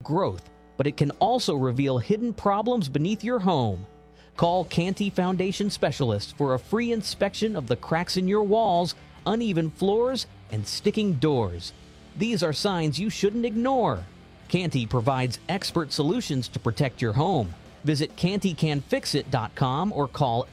growth, but it can also reveal hidden problems beneath your home. Call Canty Foundation Specialists for a free inspection of the cracks in your walls, uneven floors, and sticking doors. These are signs you shouldn't ignore. Canty provides expert solutions to protect your home. Visit CantyCanFixIt.com or call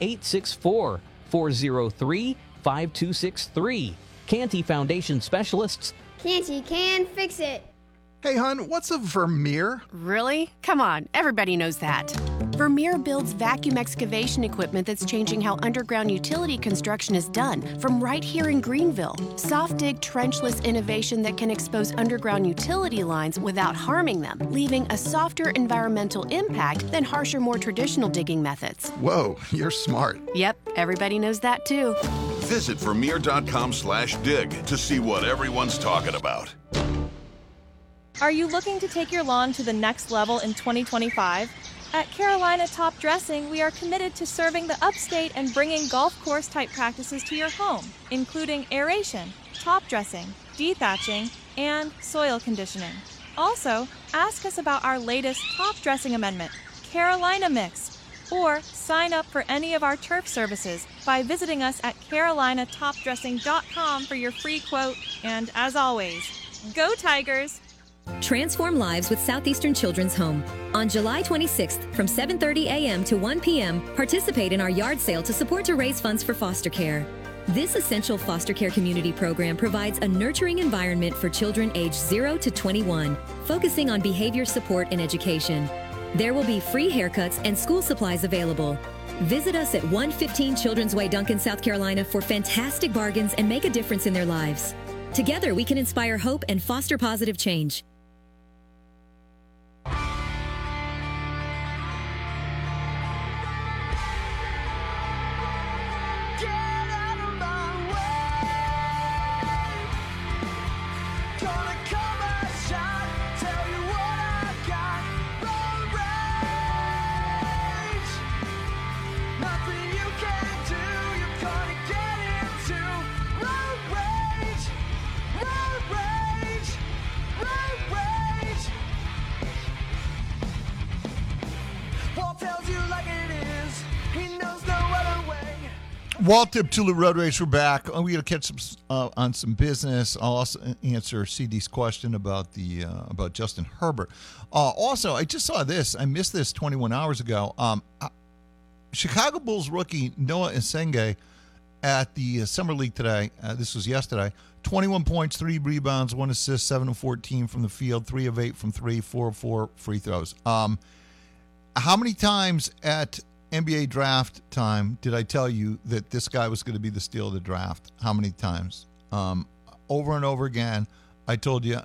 864-403-5263. Canty Foundation Specialists. Canty can fix it. Hey, hon, what's a Vermeer? Really? Come on, everybody knows that. Vermeer builds vacuum excavation equipment that's changing how underground utility construction is done, from right here in Greenville. Soft dig trenchless innovation that can expose underground utility lines without harming them, leaving a softer environmental impact than harsher, more traditional digging methods. Whoa, you're smart. Yep, everybody knows that too. Visit Vermeer.com/dig to see what everyone's talking about. Are you looking to take your lawn to the next level in 2025? At Carolina Top Dressing, we are committed to serving the upstate and bringing golf course-type practices to your home, including aeration, top dressing, dethatching, and soil conditioning. Also, ask us about our latest top dressing amendment, Carolina Mix, or sign up for any of our turf services by visiting us at carolinatopdressing.com for your free quote. And as always, go Tigers! Transform lives with Southeastern Children's Home. On July 26th from 7:30 a.m. to 1 p.m., participate in our yard sale to support to raise funds for foster care. This essential foster care community program provides a nurturing environment for children aged 0 to 21, focusing on behavior support and education. There will be free haircuts and school supplies available. Visit us at 115 Children's Way, Duncan, South Carolina for fantastic bargains and make a difference in their lives. Together, we can inspire hope and foster positive change. Walt Diptula Road Rage, we're back. We got to catch on some business. I'll also answer CD's question about about Justin Herbert. Also, I just saw this. I missed this 21 hours ago. Chicago Bulls rookie Noah Isenge at the Summer League today. This was yesterday. 21 points, 3 rebounds, 1 assist, 7 of 14 from the field, 3 of 8 from 3, 4 of 4 free throws. How many times at NBA draft time did I tell you that this guy was going to be the steal of the draft? How many times? Over and over again, I told you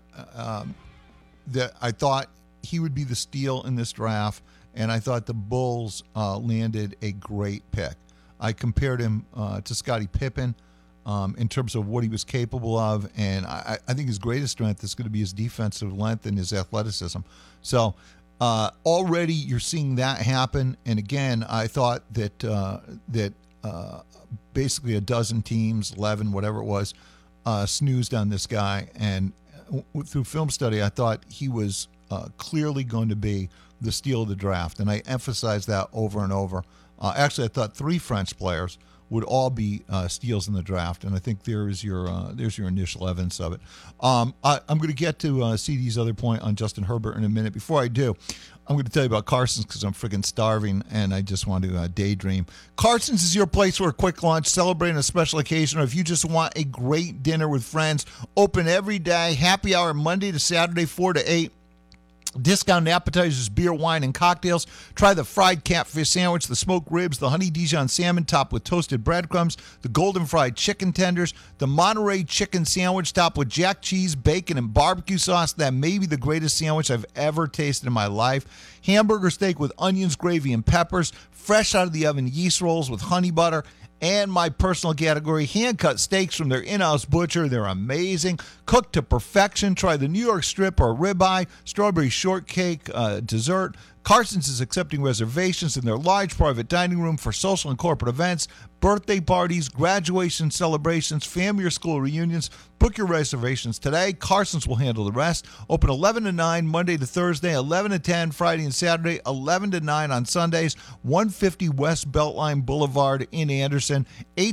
that I thought he would be the steal in this draft, and I thought the Bulls landed a great pick. I compared him to Scottie Pippen in terms of what he was capable of, and I think his greatest strength is going to be his defensive length and his athleticism. So already you're seeing that happen. And again, I thought that basically a dozen teams, 11, whatever it was, snoozed on this guy. And through film study, I thought he was clearly going to be the steal of the draft. And I emphasized that over and over. Actually, I thought 3 French players would all be steals in the draft, and I think there's your initial evidence of it. I'm going to get to CD's other point on Justin Herbert in a minute. Before I do, I'm going to tell you about Carson's because I'm freaking starving, and I just want to daydream. Carson's is your place for a quick lunch, celebrating a special occasion, or if you just want a great dinner with friends. Open every day, happy hour Monday to Saturday, 4 to 8. Discounted appetizers, beer, wine, and cocktails. Try the fried catfish sandwich, the smoked ribs, the honey Dijon salmon topped with toasted breadcrumbs, the golden fried chicken tenders, the Monterey chicken sandwich topped with jack cheese, bacon, and barbecue sauce. That may be the greatest sandwich I've ever tasted in my life. Hamburger steak with onions, gravy, and peppers. Fresh out of the oven yeast rolls with honey butter. And my personal category, hand-cut steaks from their in-house butcher. They're amazing. Cooked to perfection. Try the New York strip or ribeye, strawberry shortcake dessert, Carson's is accepting reservations in their large private dining room for social and corporate events, birthday parties, graduation celebrations, family or school reunions. Book your reservations today. Carson's will handle the rest. Open 11 to 9 Monday to Thursday, 11 to 10 Friday and Saturday, 11 to 9 on Sundays. 150 West Beltline Boulevard in Anderson.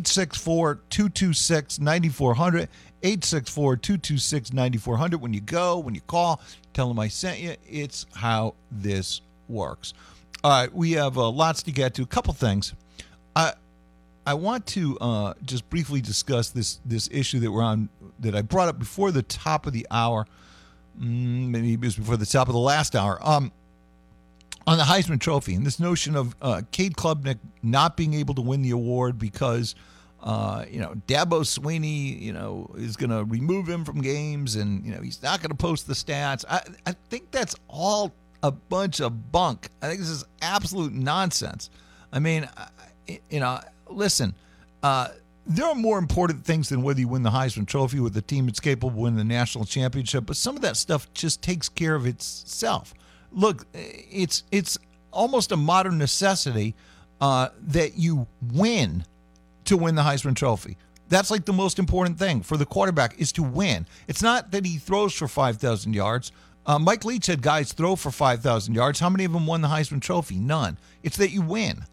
864-226-9400. 864-226-9400. When you go, when you call, tell them I sent you. It's how this works. All right, we have lots to get to. A couple things. I want to just briefly discuss this issue that I brought up before the top of the hour. Maybe it was before the top of the last hour. On the Heisman Trophy and this notion of Cade Klubnik not being able to win the award because Dabo Swinney, is going to remove him from games and, he's not going to post the stats. I think that's all a bunch of bunk. I think this is absolute nonsense. I mean, listen, there are more important things than whether you win the Heisman Trophy with a team that's capable of winning the national championship, but some of that stuff just takes care of itself. Look, it's almost a modern necessity that you win to win the Heisman Trophy. That's like the most important thing for the quarterback is to win. It's not that he throws for 5,000 yards. Mike Leach had guys throw for 5,000 yards. How many of them won the Heisman Trophy? None. It's that you win.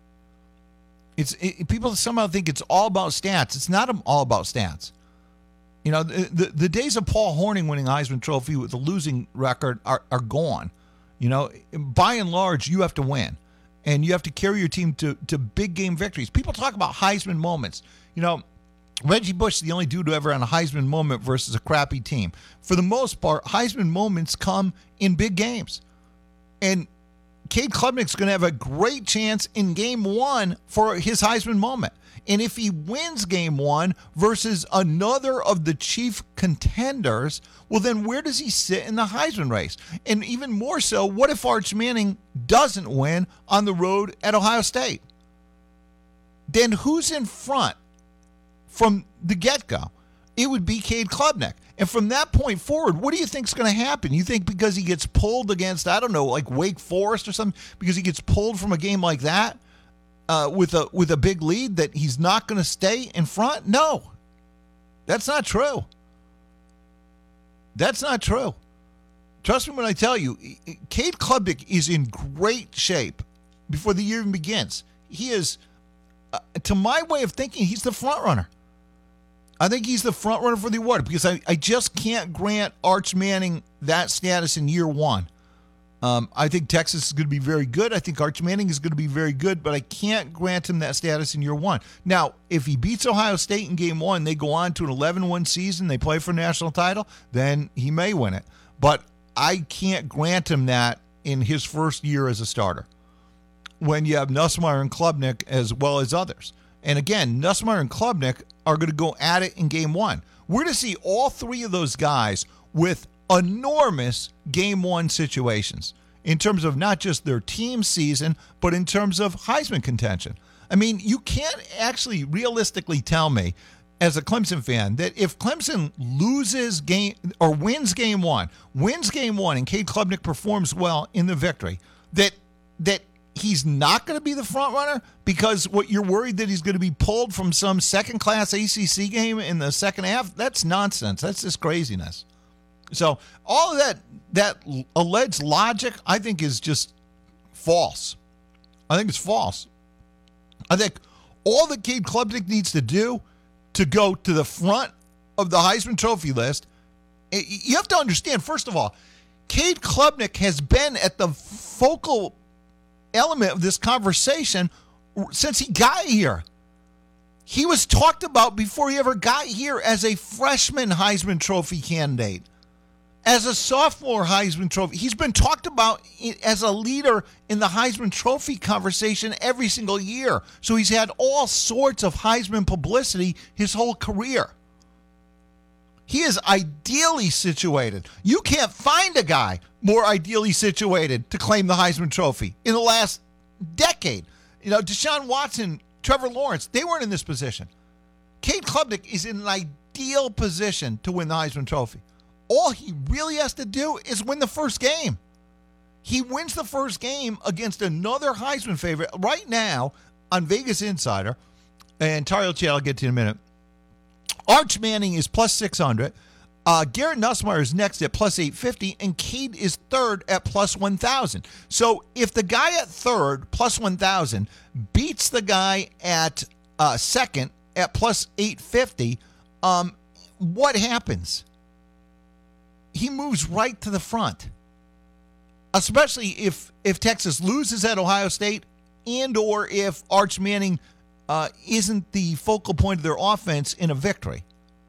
People somehow think it's all about stats. It's not all about stats. The days of Paul Hornung winning the Heisman Trophy with a losing record are gone. By and large, you have to win. And you have to carry your team to big game victories. People talk about Heisman moments. Reggie Bush is the only dude who ever had a Heisman moment versus a crappy team. For the most part, Heisman moments come in big games. And Cade Klubnik's going to have a great chance in game one for his Heisman moment. And if he wins game one versus another of the chief contenders, well, then where does he sit in the Heisman race? And even more so, what if Arch Manning doesn't win on the road at Ohio State? Then who's in front from the get-go? It would be Cade Klubnik. And from that point forward, what do you think is going to happen? You think because he gets pulled against, like Wake Forest or something, because he gets pulled from a game like that with a big lead, that he's not going to stay in front? No, that's not true. That's not true. Trust me when I tell you, Cade Klubnik is in great shape before the year even begins. He is, to my way of thinking, he's the front runner. I think he's the front runner for the award because I just can't grant Arch Manning that status in year one. I think Texas is going to be very good. I think Arch Manning is going to be very good, but I can't grant him that status in year one. Now, if he beats Ohio State in game one, they go on to an 11-1 season, they play for a national title, then he may win it. But I can't grant him that in his first year as a starter when you have Nussmeier and Klubnik as well as others. And again, Nussmeier and Klubnik are going to go at it in game one. We're going to see all three of those guys with enormous game one situations in terms of not just their team season, but in terms of Heisman contention. I mean, you can't actually realistically tell me as a Clemson fan that if Clemson loses game or wins game one, and Cade Klubnik performs well in the victory, that he's not going to be the front runner because what you're worried that he's going to be pulled from some second-class ACC game in the second half? That's nonsense. That's just craziness. So all of that alleged logic, I think, is just false. I think it's false. I think all that Cade Klubnik needs to do to go to the front of the Heisman Trophy list, you have to understand, first of all, Cade Klubnik has been at the focal element of this conversation since he got here. He was talked about before he ever got here as a freshman Heisman Trophy candidate, as a sophomore Heisman Trophy. He's been talked about as a leader in the Heisman Trophy conversation every single year. So he's had all sorts of Heisman publicity his whole career. He is ideally situated. You can't find a guy more ideally situated to claim the Heisman Trophy in the last decade. Deshaun Watson, Trevor Lawrence, they weren't in this position. Cade Klubnik is in an ideal position to win the Heisman Trophy. All he really has to do is win the first game. he wins the first game against another Heisman favorite right now on Vegas Insider, and Tariel Chad, I'll get to in a minute. Arch Manning is plus 600. Garrett Nussmeier is next at plus 850, and Cade is third at plus 1,000. So if the guy at third, plus 1,000, beats the guy at second at plus 850, what happens? He moves right to the front, especially if Texas loses at Ohio State and or if Arch Manning isn't the focal point of their offense in a victory.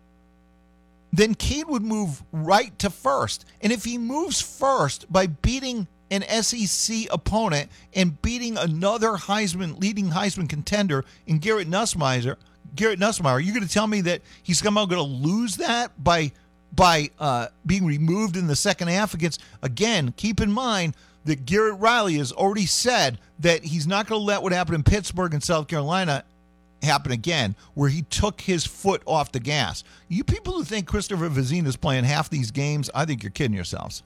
Then Cade would move right to first. And if he moves first by beating an SEC opponent and beating another leading Heisman contender in Garrett Nussmeier, you're going to tell me that he's somehow going to lose that by being removed in the second half against, again, keep in mind that Garrett Riley has already said that he's not going to let what happened in Pittsburgh and South Carolina happen again, where he took his foot off the gas. You people who think Christopher Vizina is playing half these games, I think you're kidding yourselves.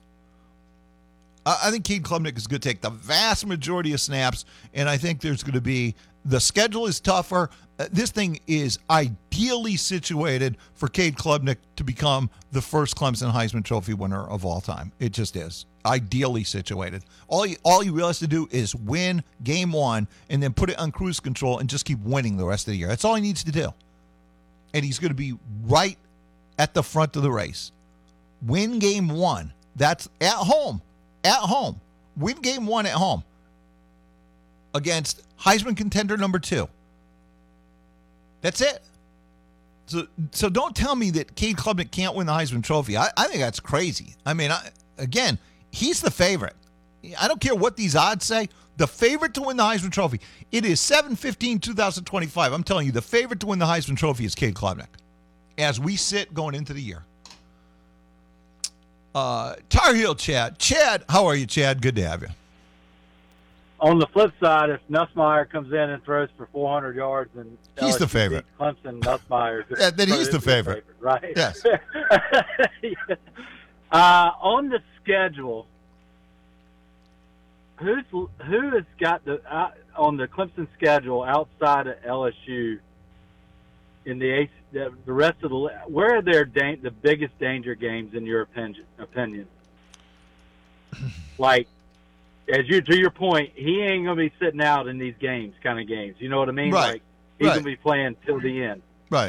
I think Cade Klubnik is going to take the vast majority of snaps, and I think there's going to be, the schedule is tougher. This thing is ideally situated for Cade Klubnik to become the first Clemson Heisman Trophy winner of all time. It just is. Ideally situated. All he really has to do is win game one and then put it on cruise control and just keep winning the rest of the year. That's all he needs to do. And he's going to be right at the front of the race. Win game one. That's at home. At home. Win game one at home against Heisman contender number 2. That's it. So don't tell me that Cade Klubnik can't win the Heisman Trophy. I think that's crazy. I mean, again, he's the favorite. I don't care what these odds say. The favorite to win the Heisman Trophy. It is 7/15/2025. I'm telling you, the favorite to win the Heisman Trophy is Cade Klubnik as we sit going into the year. Tar Heel Chad. Chad, how are you, Chad? Good to have you. On the flip side, if Nussmeier comes in and throws for 400 yards and he's the favorite. Clemson, Nussmeier. Then he's the favorite, right? Yes. On the schedule, who has got on the Clemson schedule outside of LSU in the rest of the, where are the biggest danger games in your opinion? Like, to your point, he ain't going to be sitting out in these games, kind of games. You know what I mean? Right. Like, he's going to be playing till the end. Right.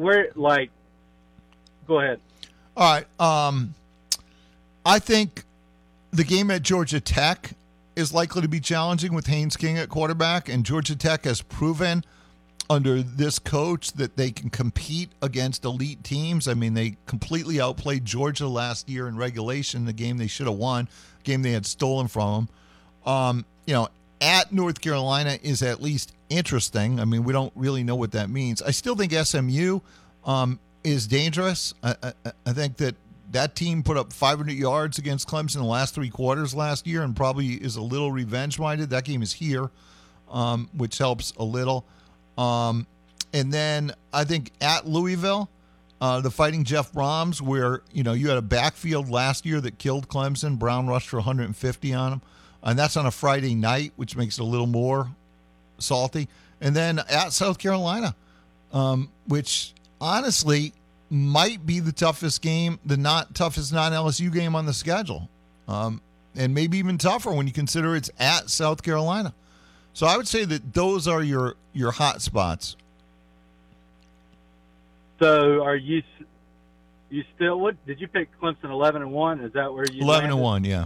Go ahead. All right. I think the game at Georgia Tech is likely to be challenging with Haynes King at quarterback, and Georgia Tech has proven under this coach that they can compete against elite teams. I mean, they completely outplayed Georgia last year in regulation, the game they should have won, game they had stolen from them. At North Carolina is at least interesting. I mean, we don't really know what that means. I still think SMU is dangerous. I think that team put up 500 yards against Clemson in the last 3 quarters last year and probably is a little revenge-minded. That game is here, which helps a little. And then I think at Louisville, the Fighting Jeff Brahms, where, you had a backfield last year that killed Clemson. Brown rushed for 150 on him. And that's on a Friday night, which makes it a little more salty. And then at South Carolina, which honestly might be the toughest game, toughest non-LSU game on the schedule. And maybe even tougher when you consider it's at South Carolina. So I would say that those are your hot spots. So are you still, what did you pick? Clemson 11-1? Is that where you 11-1? Yeah.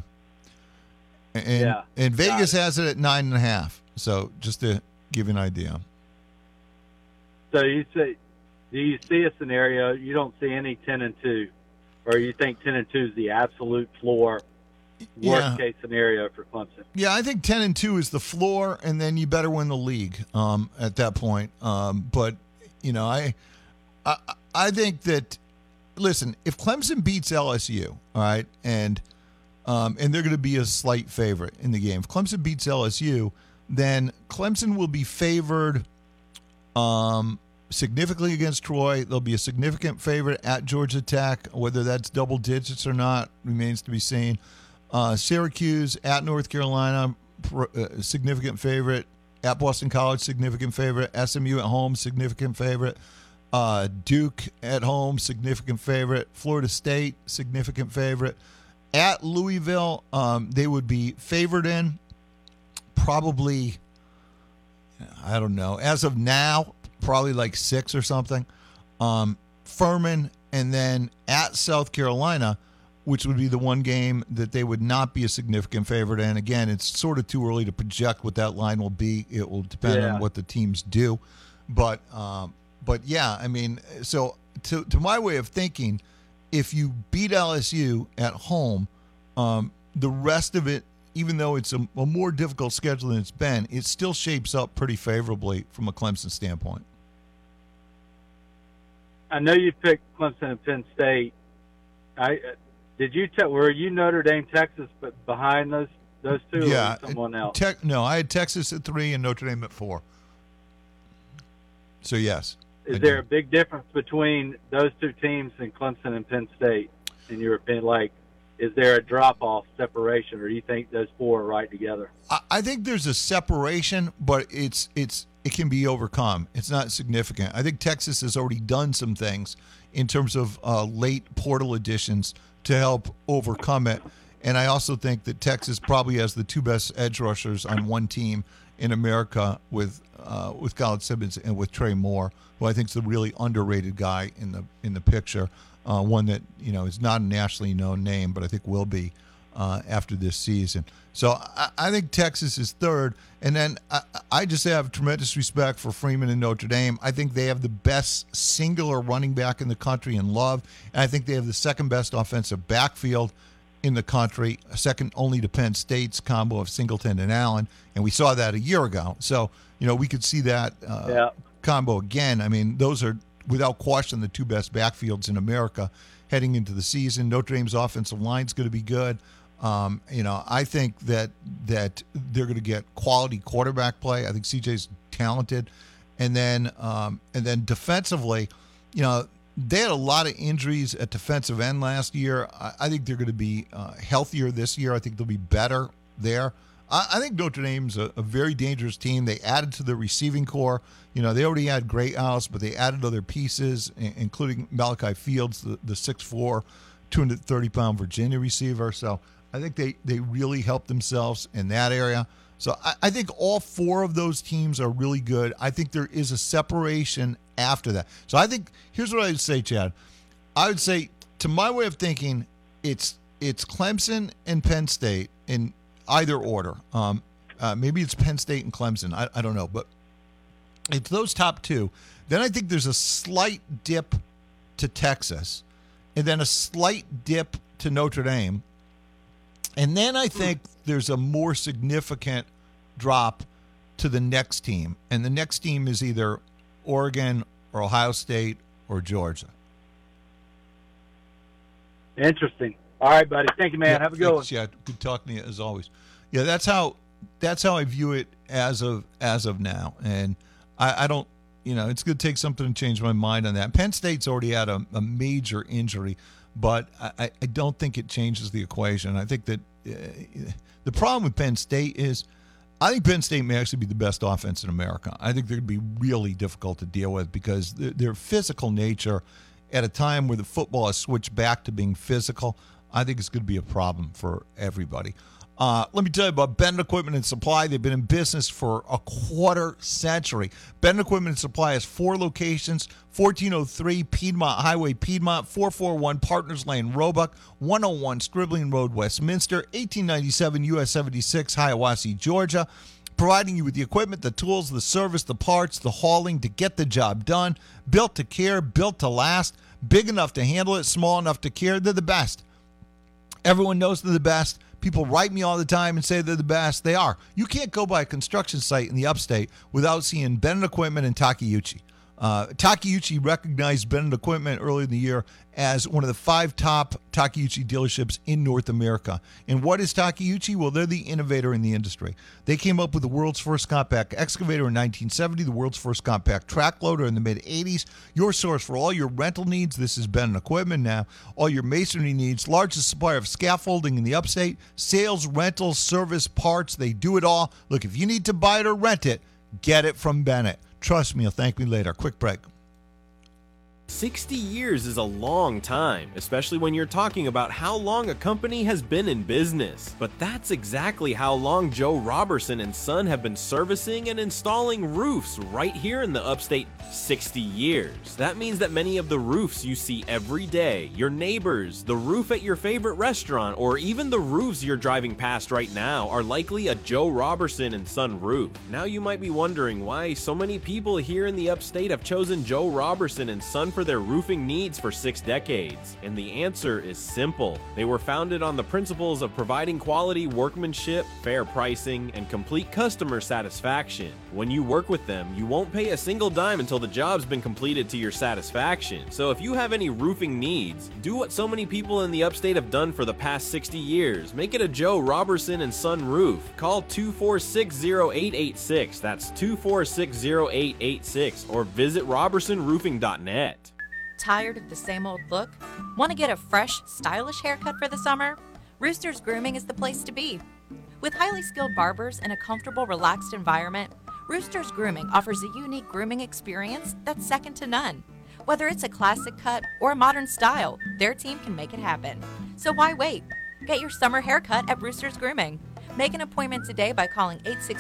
And Vegas has it at 9.5. So just to give you an idea. So do you see a scenario? You don't see any 10-2, or you think 10-2 is the absolute floor? Worst case scenario for Clemson. Yeah, I think 10-2 is the floor, and then you better win the league at that point. But I think that, listen, if Clemson beats LSU, all right, and they're going to be a slight favorite in the game. If Clemson beats LSU, then Clemson will be favored significantly against Troy. They'll be a significant favorite at Georgia Tech. Whether that's double digits or not remains to be seen. Syracuse at North Carolina, significant favorite. At Boston College, significant favorite. SMU at home, significant favorite. Duke at home, significant favorite. Florida State, significant favorite. At Louisville, they would be favored in probably, I don't know, as of now, probably like 6 or something. Furman, and then at South Carolina, which would be the one game that they would not be a significant favorite in. Again, it's sort of too early to project what that line will be. It will depend on what the teams do. But yeah, I mean, so to my way of thinking, if you beat LSU at home, the rest of it, even though it's a more difficult schedule than it's been, it still shapes up pretty favorably from a Clemson standpoint. I know you picked Clemson and Penn State. Were you Notre Dame, Texas, but behind those two? Yeah, or someone else. No, I had Texas at 3 and Notre Dame at 4. So yes. Is there a big difference between those two teams and Clemson and Penn State, in your opinion? Like, is there a drop-off separation, or do you think those 4 are right together? I think there's a separation, but it can be overcome. It's not significant. I think Texas has already done some things in terms of late portal additions to help overcome it. And I also think that Texas probably has the 2 best edge rushers on one team in America with Khalid Simmons and with Trey Moore, who I think is the really underrated guy in the picture. One that is not a nationally known name, but I think will be after this season. So I think Texas is 3rd, and then I just have tremendous respect for Freeman and Notre Dame. I think they have the best singular running back in the country in Love, and I think they have the 2nd best offensive backfield in the country, second only to Penn State's combo of Singleton and Allen, and we saw that a year ago. So we could see that combo again. I mean, those are without question the 2 best backfields in America heading into the season. Notre Dame's offensive line is going to be good. I think that they're going to get quality quarterback play. I think CJ's talented, and then defensively, they had a lot of injuries at defensive end last year. I think they're going to be healthier this year. I think they'll be better there. I think Notre Dame's a very dangerous team. They added to the receiving core. They already had Greathouse, but they added other pieces, including Malachi Fields, the 6'4", 230-pound Virginia receiver. So I think they really helped themselves in that area. So I think all 4 of those teams are really good. I think there is a separation after that. So I think here's what I would say, Chad. I would say, to my way of thinking, it's Clemson and Penn State in either order. Maybe it's Penn State and Clemson. I don't know, but it's those top 2. Then I think there's a slight dip to Texas, and then a slight dip to Notre Dame. And then I think there's a more significant drop to the next team. And the next team is either Oregon or Ohio State or Georgia. Interesting. All right, buddy. Thank you, man. Have a good one. Yeah, good talking to you as always. Yeah, that's how I view it as of now. And I don't, it's going to take something to change my mind on that. Penn State's already had a major injury, but I don't think it changes the equation. I think that the problem with Penn State is I think Penn State may actually be the best offense in America. I think they're going to be really difficult to deal with because their physical nature at a time where the football has switched back to being physical, I think it's going to be a problem for everybody. Let me tell you about Bennett Equipment and Supply. They've been in business for a quarter century. Bennett Equipment and Supply has 4 locations: 1403 Piedmont Highway, Piedmont; 441 Partners Lane, Roebuck; 101 Scribbling Road, Westminster; 1897 US 76, Hiawassee, Georgia. Providing you with the equipment, the tools, the service, the parts, the hauling to get the job done. Built to care, built to last. Big enough to handle it, small enough to care. They're the best. Everyone knows they're the best. People write me all the time and say they're the best. They are. You can't go by a construction site in the upstate without seeing Bennett Equipment and Takeuchi. Takeuchi recognized Bennett Equipment earlier in the year as one of the 5 top Takeuchi dealerships in North America. And what is Takeuchi? Well, they're the innovator in the industry. They came up with the world's first compact excavator in 1970, the world's first compact track loader in the mid-'80s. Your source for all your rental needs, this is Bennett Equipment now, all your masonry needs, largest supplier of scaffolding in the upstate, sales, rentals, service, parts, they do it all. Look, if you need to buy it or rent it, get it from Bennett. Trust me, you'll thank me later. Quick break. 60 years is a long time, especially when you're talking about how long a company has been in business. But that's exactly how long Joe Robertson and Son have been servicing and installing roofs right here in the upstate. 60 years. That means that many of the roofs you see every day, your neighbors, the roof at your favorite restaurant, or even the roofs you're driving past right now are likely a Joe Robertson and Son roof. Now you might be wondering why so many people here in the upstate have chosen Joe Robertson and Son for their roofing needs for 6 decades. And the answer is simple. They were founded on the principles of providing quality workmanship, fair pricing, and complete customer satisfaction. When you work with them, you won't pay a single dime until the job's been completed to your satisfaction. So if you have any roofing needs, do what so many people in the upstate have done for the past 60 years. Make it a Joe Robertson and Son roof. Call 246-0886. That's 246-0886, or visit robertsonroofing.net. Tired of the same old look? Want to get a fresh, stylish haircut for the summer? Rooster's Grooming is the place to be. With highly skilled barbers and a comfortable, relaxed environment, Rooster's Grooming offers a unique grooming experience that's second to none. Whether it's a classic cut or a modern style, their team can make it happen. So why wait? Get your summer haircut at Rooster's Grooming. Make an appointment today by calling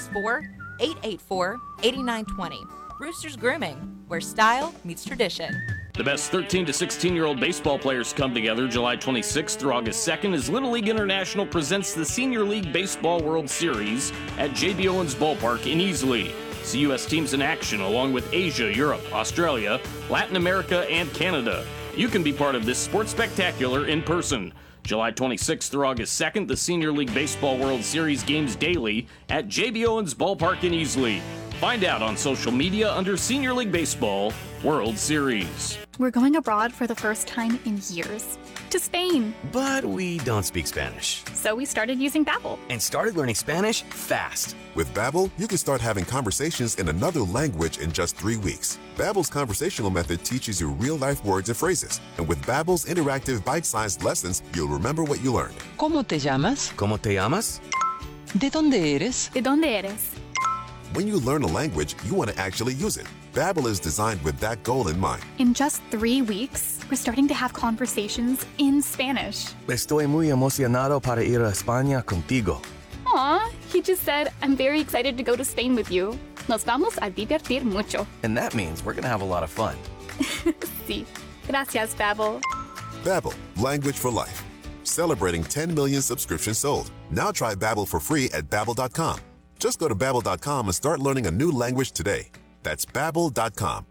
864-884-8920. Rooster's Grooming, where style meets tradition. The best 13 to 16-year-old baseball players come together July 26th through August 2nd as Little League International presents the Senior League Baseball World Series at J.B. Owens Ballpark in Easley. See U.S. teams in action along with Asia, Europe, Australia, Latin America, and Canada. You can be part of this sports spectacular in person. July 26th through August 2nd, the Senior League Baseball World Series games daily at J.B. Owens Ballpark in Easley. Find out on social media under Senior League Baseball World Series. We're going abroad for the first time in years. To Spain. But we don't speak Spanish. So we started using Babbel. And started learning Spanish fast. With Babbel, you can start having conversations in another language in just 3 weeks. Babbel's conversational method teaches you real-life words and phrases. And with Babbel's interactive bite-sized lessons, you'll remember what you learned. ¿Cómo te llamas? ¿Cómo te llamas? ¿De dónde eres? ¿De dónde eres? When you learn a language, you want to actually use it. Babbel is designed with that goal in mind. In just 3 weeks, we're starting to have conversations in Spanish. Estoy muy emocionado para ir a España contigo. Aw, he just said, I'm very excited to go to Spain with you. Nos vamos a divertir mucho. And that means we're going to have a lot of fun. Sí. Gracias, Babbel. Babbel, language for life. Celebrating 10 million subscriptions sold. Now try Babbel for free at Babbel.com. Just go to Babbel.com and start learning a new language today. That's Babbel.com.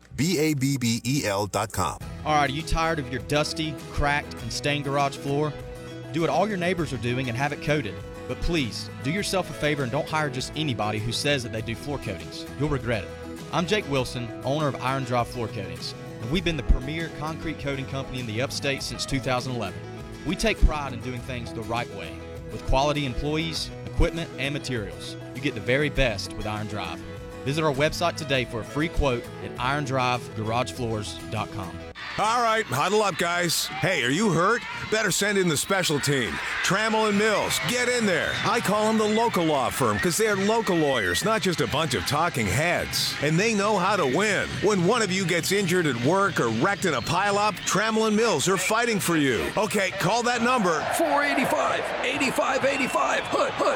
Babbel.com. All right, are you tired of your dusty, cracked, and stained garage floor? Do what all your neighbors are doing and have it coated. But please, do yourself a favor and don't hire just anybody who says that they do floor coatings. You'll regret it. I'm Jake Wilson, owner of Iron Drive Floor Coatings, and we've been the premier concrete coating company in the upstate since 2011. We take pride in doing things the right way, with quality employees, equipment, and materials. You get the very best with Iron Drive. Visit our website today for a free quote at irondrivegaragefloors.com. All right, huddle up, guys. Hey, are you hurt? Better send in the special team. Trammell and Mills, get in there. I call them the local law firm because they're local lawyers, not just a bunch of talking heads. And they know how to win. When one of you gets injured at work or wrecked in a pileup, Trammell and Mills are fighting for you. Okay, call that number. 485-8585. Hood.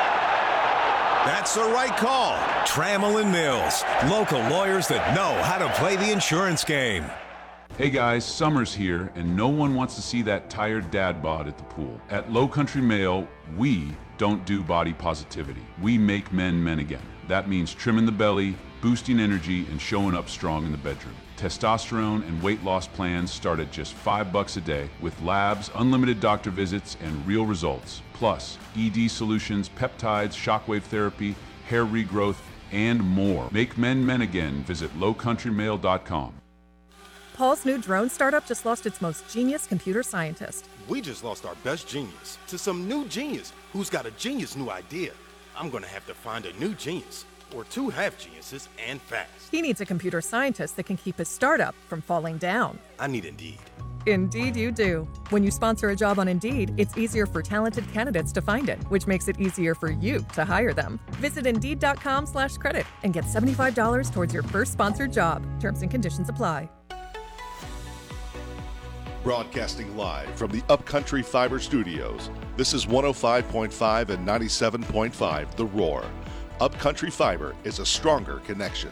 That's the right call. Trammell and Mills, local lawyers that know how to play the insurance game. Hey guys, summer's here, and no one wants to see that tired dad bod at the pool. At Low Country Male, we don't do body positivity. We make men men again. That means trimming the belly, boosting energy, and showing up strong in the bedroom. Testosterone and weight loss plans start at just $5 a day with labs, unlimited doctor visits, and real results. Plus, ED solutions, peptides, shockwave therapy, hair regrowth, and more. Make men men again. Visit lowcountrymail.com. Paul's new drone startup just lost its most genius computer scientist. We just lost our best genius to some new genius who's got a genius new idea. I'm going to have to find a new genius, or two half geniuses, and fast. He needs a computer scientist that can keep his startup from falling down. I need Indeed. Indeed you do. When you sponsor a job on Indeed, it's easier for talented candidates to find it, which makes it easier for you to hire them. Visit Indeed.com/credit and get $75 towards your first sponsored job. Terms and conditions apply. Broadcasting live from the Upcountry Fiber Studios, this is 105.5 and 97.5 The Roar. Upcountry Fiber is a stronger connection.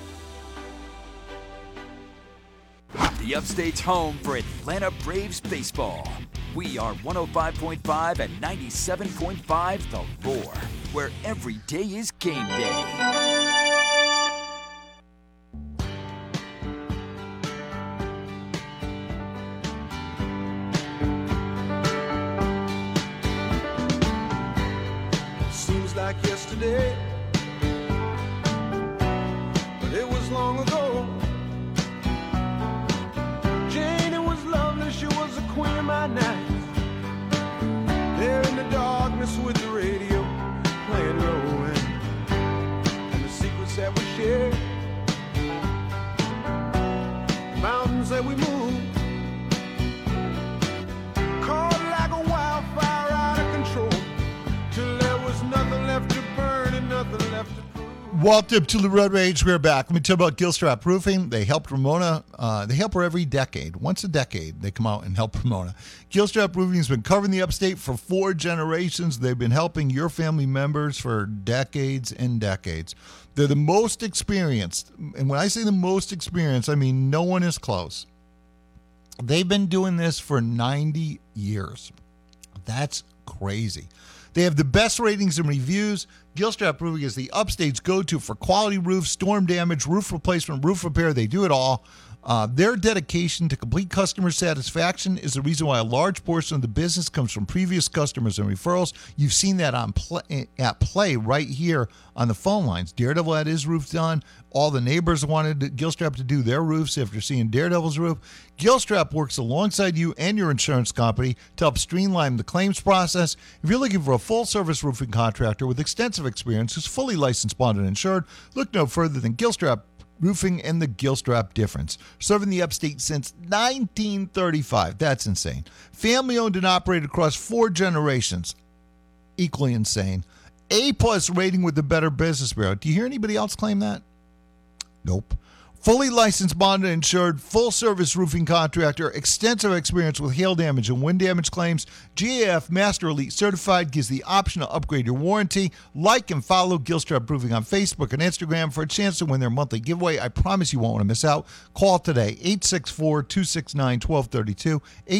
The Upstate's home for Atlanta Braves baseball. We are 105.5 and 97.5 The Roar, where every day is game day. Like yesterday, but it was long ago. Jane, it was lovely, she was the queen of my nights. There in the darkness with the radio playing low and the secrets that we shared, the mountains that we moved, caught like a wildfire out of control, till there was nothing left to burn and nothing left to prove. Welcome to the Road Rage. We're back. Let me tell you about Gilstrap Roofing. They helped Ramona. They help her every decade. Once a decade, they come out and help Ramona. Gilstrap Roofing has been covering the upstate for 4 generations. They've been helping your family members for decades and decades. They're the most experienced. And when I say the most experienced, I mean no one is close. They've been doing this for 90 years. That's crazy. They have the best ratings and reviews. Gilstrap Roofing is the upstate's go-to for quality roofs, storm damage, roof replacement, roof repair. They do it all. Their dedication to complete customer satisfaction is the reason why a large portion of the business comes from previous customers and referrals. You've seen that at play right here on the phone lines. Daredevil had his roof done. All the neighbors wanted Gilstrap to do their roofs after seeing Daredevil's roof. Gilstrap works alongside you and your insurance company to help streamline the claims process. If you're looking for a full-service roofing contractor with extensive experience who's fully licensed, bonded, and insured, look no further than Gilstrap Roofing and the Gilstrap difference. Serving the upstate since 1935. That's insane. Family owned and operated across 4 generations. Equally insane. A+ rating with the Better Business Bureau. Do you hear anybody else claim that? Nope. Fully licensed, bonded, insured, full-service roofing contractor, extensive experience with hail damage and wind damage claims. GAF Master Elite Certified gives the option to upgrade your warranty. Like and follow Gilstrap Roofing on Facebook and Instagram for a chance to win their monthly giveaway. I promise you won't want to miss out. Call today, 864-269-1232,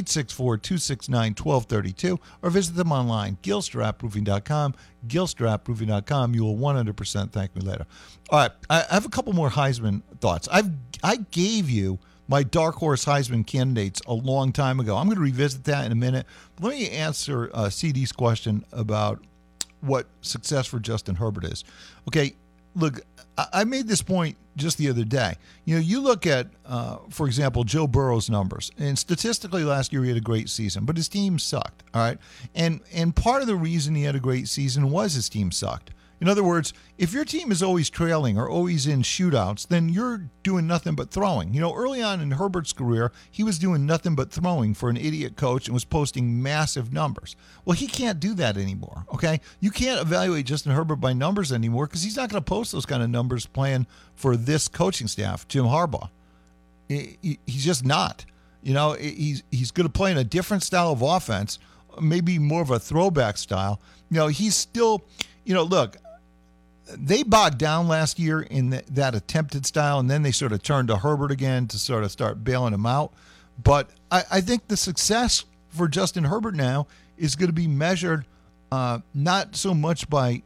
864-269-1232, or visit them online, gilstraproofing.com, gilstraproofing.com. You will 100% thank me later. All right, I have a couple more Heisman thoughts. I gave you my dark horse Heisman candidates a long time ago. I'm going to revisit that in a minute. But let me answer CD's question about what success for Justin Herbert is. Okay, look, I made this point just the other day. You know, you look at, for example, Joe Burrow's numbers, and statistically last year he had a great season, but his team sucked, all right? And part of the reason he had a great season was his team sucked. In other words, if your team is always trailing or always in shootouts, then you're doing nothing but throwing. You know, early on in Herbert's career, he was doing nothing but throwing for an idiot coach and was posting massive numbers. Well, he can't do that anymore, okay? You can't evaluate Justin Herbert by numbers anymore because he's not going to post those kind of numbers playing for this coaching staff, Jim Harbaugh. He's just not. You know, he's going to play in a different style of offense, maybe more of a throwback style. You know, he's still, you know, look, they bogged down last year in that attempted style, and then they sort of turned to Herbert again to sort of start bailing him out. But I think the success for Justin Herbert now is going to be measured not so much by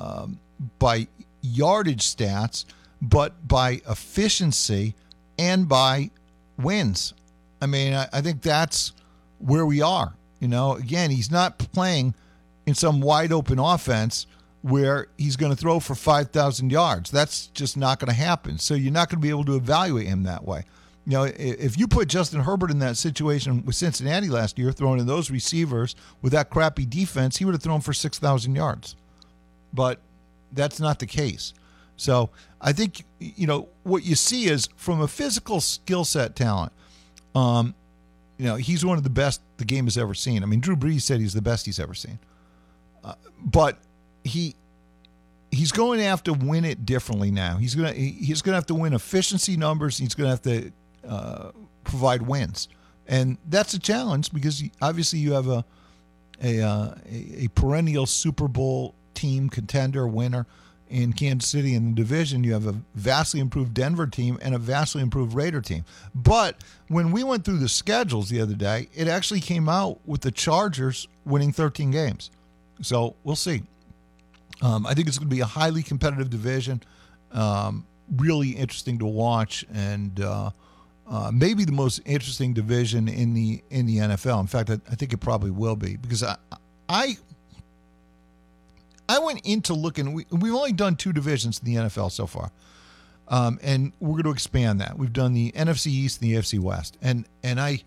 yardage stats, but by efficiency and by wins. I mean, I think that's where we are. You know, again, he's not playing in some wide open offense where he's going to throw for 5,000 yards. That's just not going to happen. So you're not going to be able to evaluate him that way. You know, if you put Justin Herbert in that situation with Cincinnati last year, throwing in those receivers with that crappy defense, he would have thrown for 6,000 yards. But that's not the case. So I think, you know, what you see is from a physical skill set talent, you know, he's one of the best the game has ever seen. I mean, Drew Brees said he's the best he's ever seen. But he's going to have to win it differently now. He's going to have to win efficiency numbers. He's going to have to provide wins, and that's a challenge because obviously you have a perennial Super Bowl team contender winner in Kansas City in the division. You have a vastly improved Denver team and a vastly improved Raider team. But when we went through the schedules the other day, it actually came out with the Chargers winning 13 games. So we'll see. I think it's going to be a highly competitive division, really interesting to watch, and maybe the most interesting division in the NFL. In fact, I think it probably will be, because I went into looking. We've only done 2 divisions in the NFL so far, and we're going to expand that. We've done the NFC East and the AFC West, and I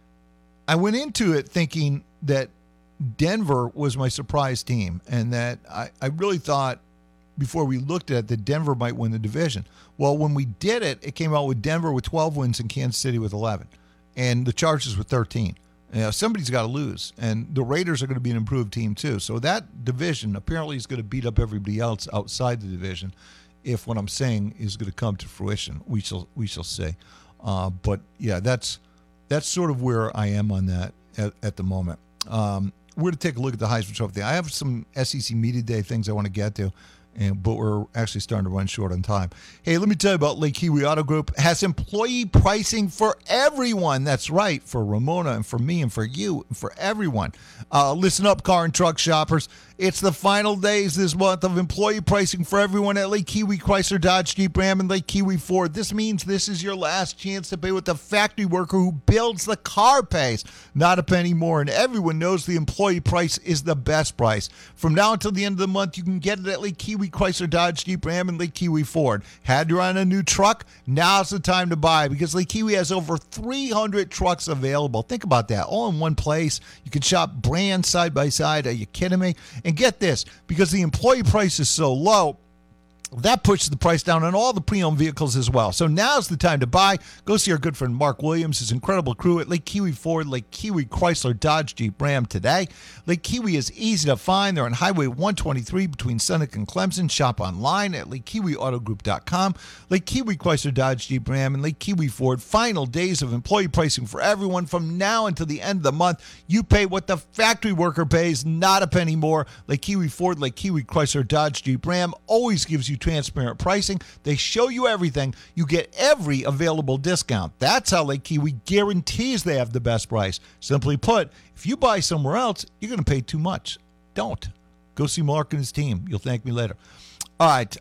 went into it thinking that Denver was my surprise team, and that I really thought before we looked at it that Denver might win the division. Well, when we did it, it came out with Denver with 12 wins and Kansas City with 11, and the Chargers with 13. You know, somebody's got to lose, and the Raiders are going to be an improved team too. So that division apparently is going to beat up everybody else outside the division. If what I'm saying is going to come to fruition, we shall see. But yeah, that's sort of where I am on that at the moment. We're going to take a look at the Heisman Trophy. I have some SEC Media Day things I want to get to, but we're actually starting to run short on time. Hey, let me tell you about Lake Kiwi Auto Group. Has employee pricing for everyone. That's right, for Ramona and for me and for you and for everyone. Listen up, car and truck shoppers. It's the final days this month of employee pricing for everyone at Lake Kiwi Chrysler Dodge Jeep Ram and Lake Kiwi Ford. This means this is your last chance to pay what the factory worker who builds the car pays. Not a penny more, and everyone knows the employee price is the best price. From now until the end of the month, you can get it at Lake Kiwi Chrysler Dodge Jeep Ram and Lake Kiwi Ford. Had you on a new truck? Now's the time to buy, because Lake Kiwi has over 300 trucks available. Think about that, all in one place. You can shop brands side by side. Are you kidding me? And get this, because the employee price is so low, that pushes the price down on all the pre-owned vehicles as well. So now's the time to buy. Go see our good friend Mark Williams, his incredible crew at Lake Kiwi Ford, Lake Kiwi Chrysler Dodge Jeep Ram today. Lake Kiwi is easy to find. They're on Highway 123 between Seneca and Clemson. Shop online at LakeKiwiAutogroup.com. Lake Kiwi Chrysler Dodge Jeep Ram and Lake Kiwi Ford. Final days of employee pricing for everyone. From now until the end of the month, you pay what the factory worker pays, not a penny more. Lake Kiwi Ford, Lake Kiwi Chrysler Dodge Jeep Ram always gives you transparent pricing. They show you everything. You get every available discount. That's how Lake Kiwi guarantees they have the best price. Simply put, if you buy somewhere else, you're going to pay too much. Don't. Go see Mark and his team. You'll thank me later. All right.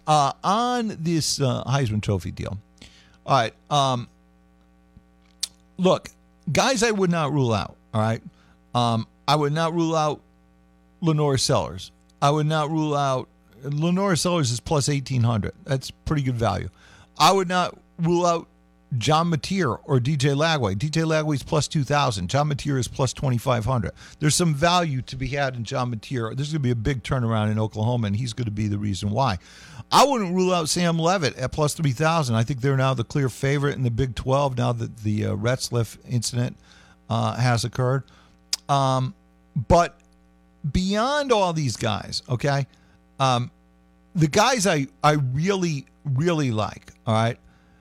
On this Heisman Trophy deal. All right. Look, guys I would not rule out. All right. I would not rule out Lenore Sellers. I would not rule out Lenore Sellers is plus 1,800. That's pretty good value. I would not rule out John Mateer or DJ Lagway. DJ Lagway is plus 2,000. John Mateer is plus 2,500. There's some value to be had in John Mateer. There's going to be a big turnaround in Oklahoma, and he's going to be the reason why. I wouldn't rule out Sam Levitt at plus 3,000. I think they're now the clear favorite in the Big 12 now that the Retzlaff incident has occurred. But beyond all these guys, okay, the guys I really, really like, all right,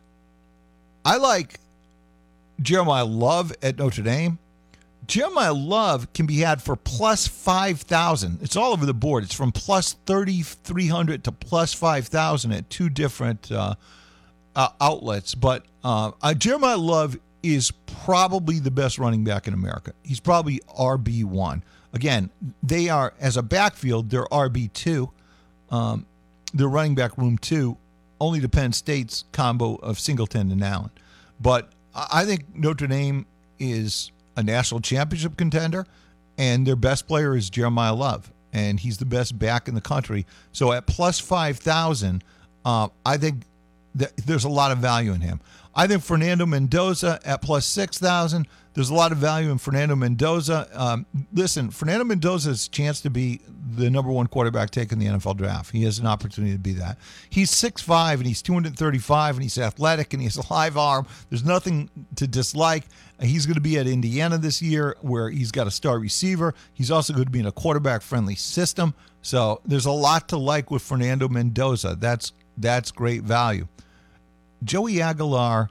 I like Jeremiah Love at Notre Dame. Jeremiah Love can be had for plus 5,000. It's all over the board. It's from plus 3,300 to plus 5,000 at 2 different outlets. But Jeremiah Love is probably the best running back in America. He's probably RB1. Again, they are, as a backfield, they're RB2. They're running back room 2, only to Penn State's combo of Singleton and Allen. But I think Notre Dame is a national championship contender, and their best player is Jeremiah Love. and he's the best back in the country. So at plus 5,000, I think there's a lot of value in him. I think Fernando Mendoza at plus 6,000. There's a lot of value in Fernando Mendoza. Listen, Fernando Mendoza's chance to be the number one quarterback taken in the NFL draft. He has an opportunity to be that. He's 6'5", and he's 235, and he's athletic, and he has a live arm. There's nothing to dislike. He's going to be at Indiana this year, where he's got a star receiver. He's also going to be in a quarterback-friendly system. So there's a lot to like with Fernando Mendoza. That's great value. Joey Aguilar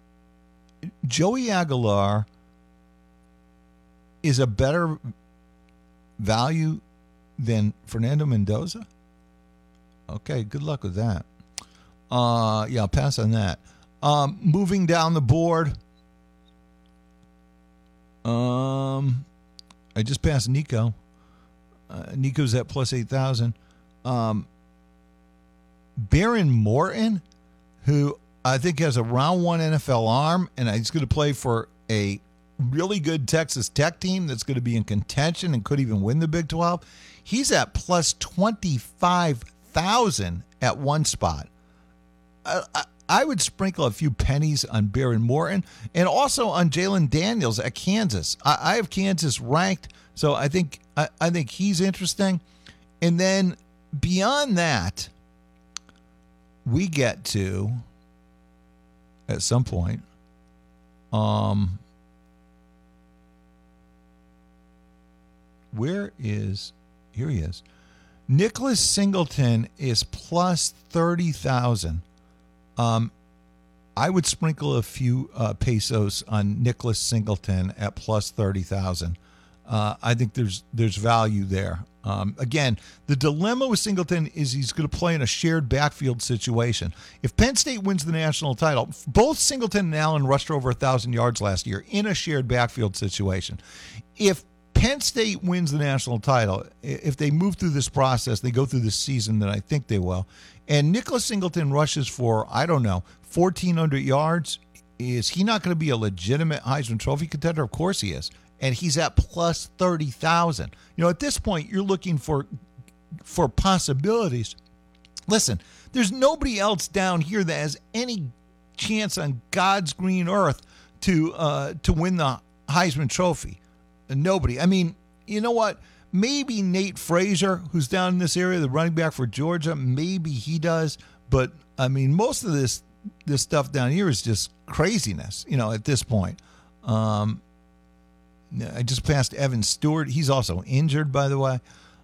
is a better value than Fernando Mendoza? Okay, good luck with that. Yeah, I'll pass on that. Moving down the board, I just passed Nico. Nico's at plus 8,000. Baron Morton, who I think has a round one NFL arm, and he's going to play for a really good Texas Tech team that's going to be in contention and could even win the Big 12. He's at plus 25,000 at one spot. I would sprinkle a few pennies on Baron Morton and also on Jalen Daniels at Kansas. I have Kansas ranked, so I think he's interesting. And then beyond that, we get to, at some point, here he is. Nicholas Singleton is plus 30,000. I would sprinkle a few pesos on Nicholas Singleton at plus 30,000. I think there's value there. Again, the dilemma with Singleton is he's going to play in a shared backfield situation. If Penn State wins the national title, both Singleton and Allen rushed over 1,000 yards last year in a shared backfield situation. If Penn State wins the national title, if they move through this process, they go through this season, then I think they will, and Nicholas Singleton rushes for, 1,400 yards, is he not going to be a legitimate Heisman Trophy contender? Of course he is. And he's at plus 30,000. At this point, you're looking for possibilities. Listen, there's nobody else down here that has any chance on God's green earth to win the Heisman Trophy. Nobody. I mean, you know what? Maybe Nate Frazier, who's down in this area, the running back for Georgia, maybe he does. But, I mean, most of this stuff down here is just craziness, at this point. I just passed Evan Stewart. He's also injured, by the way.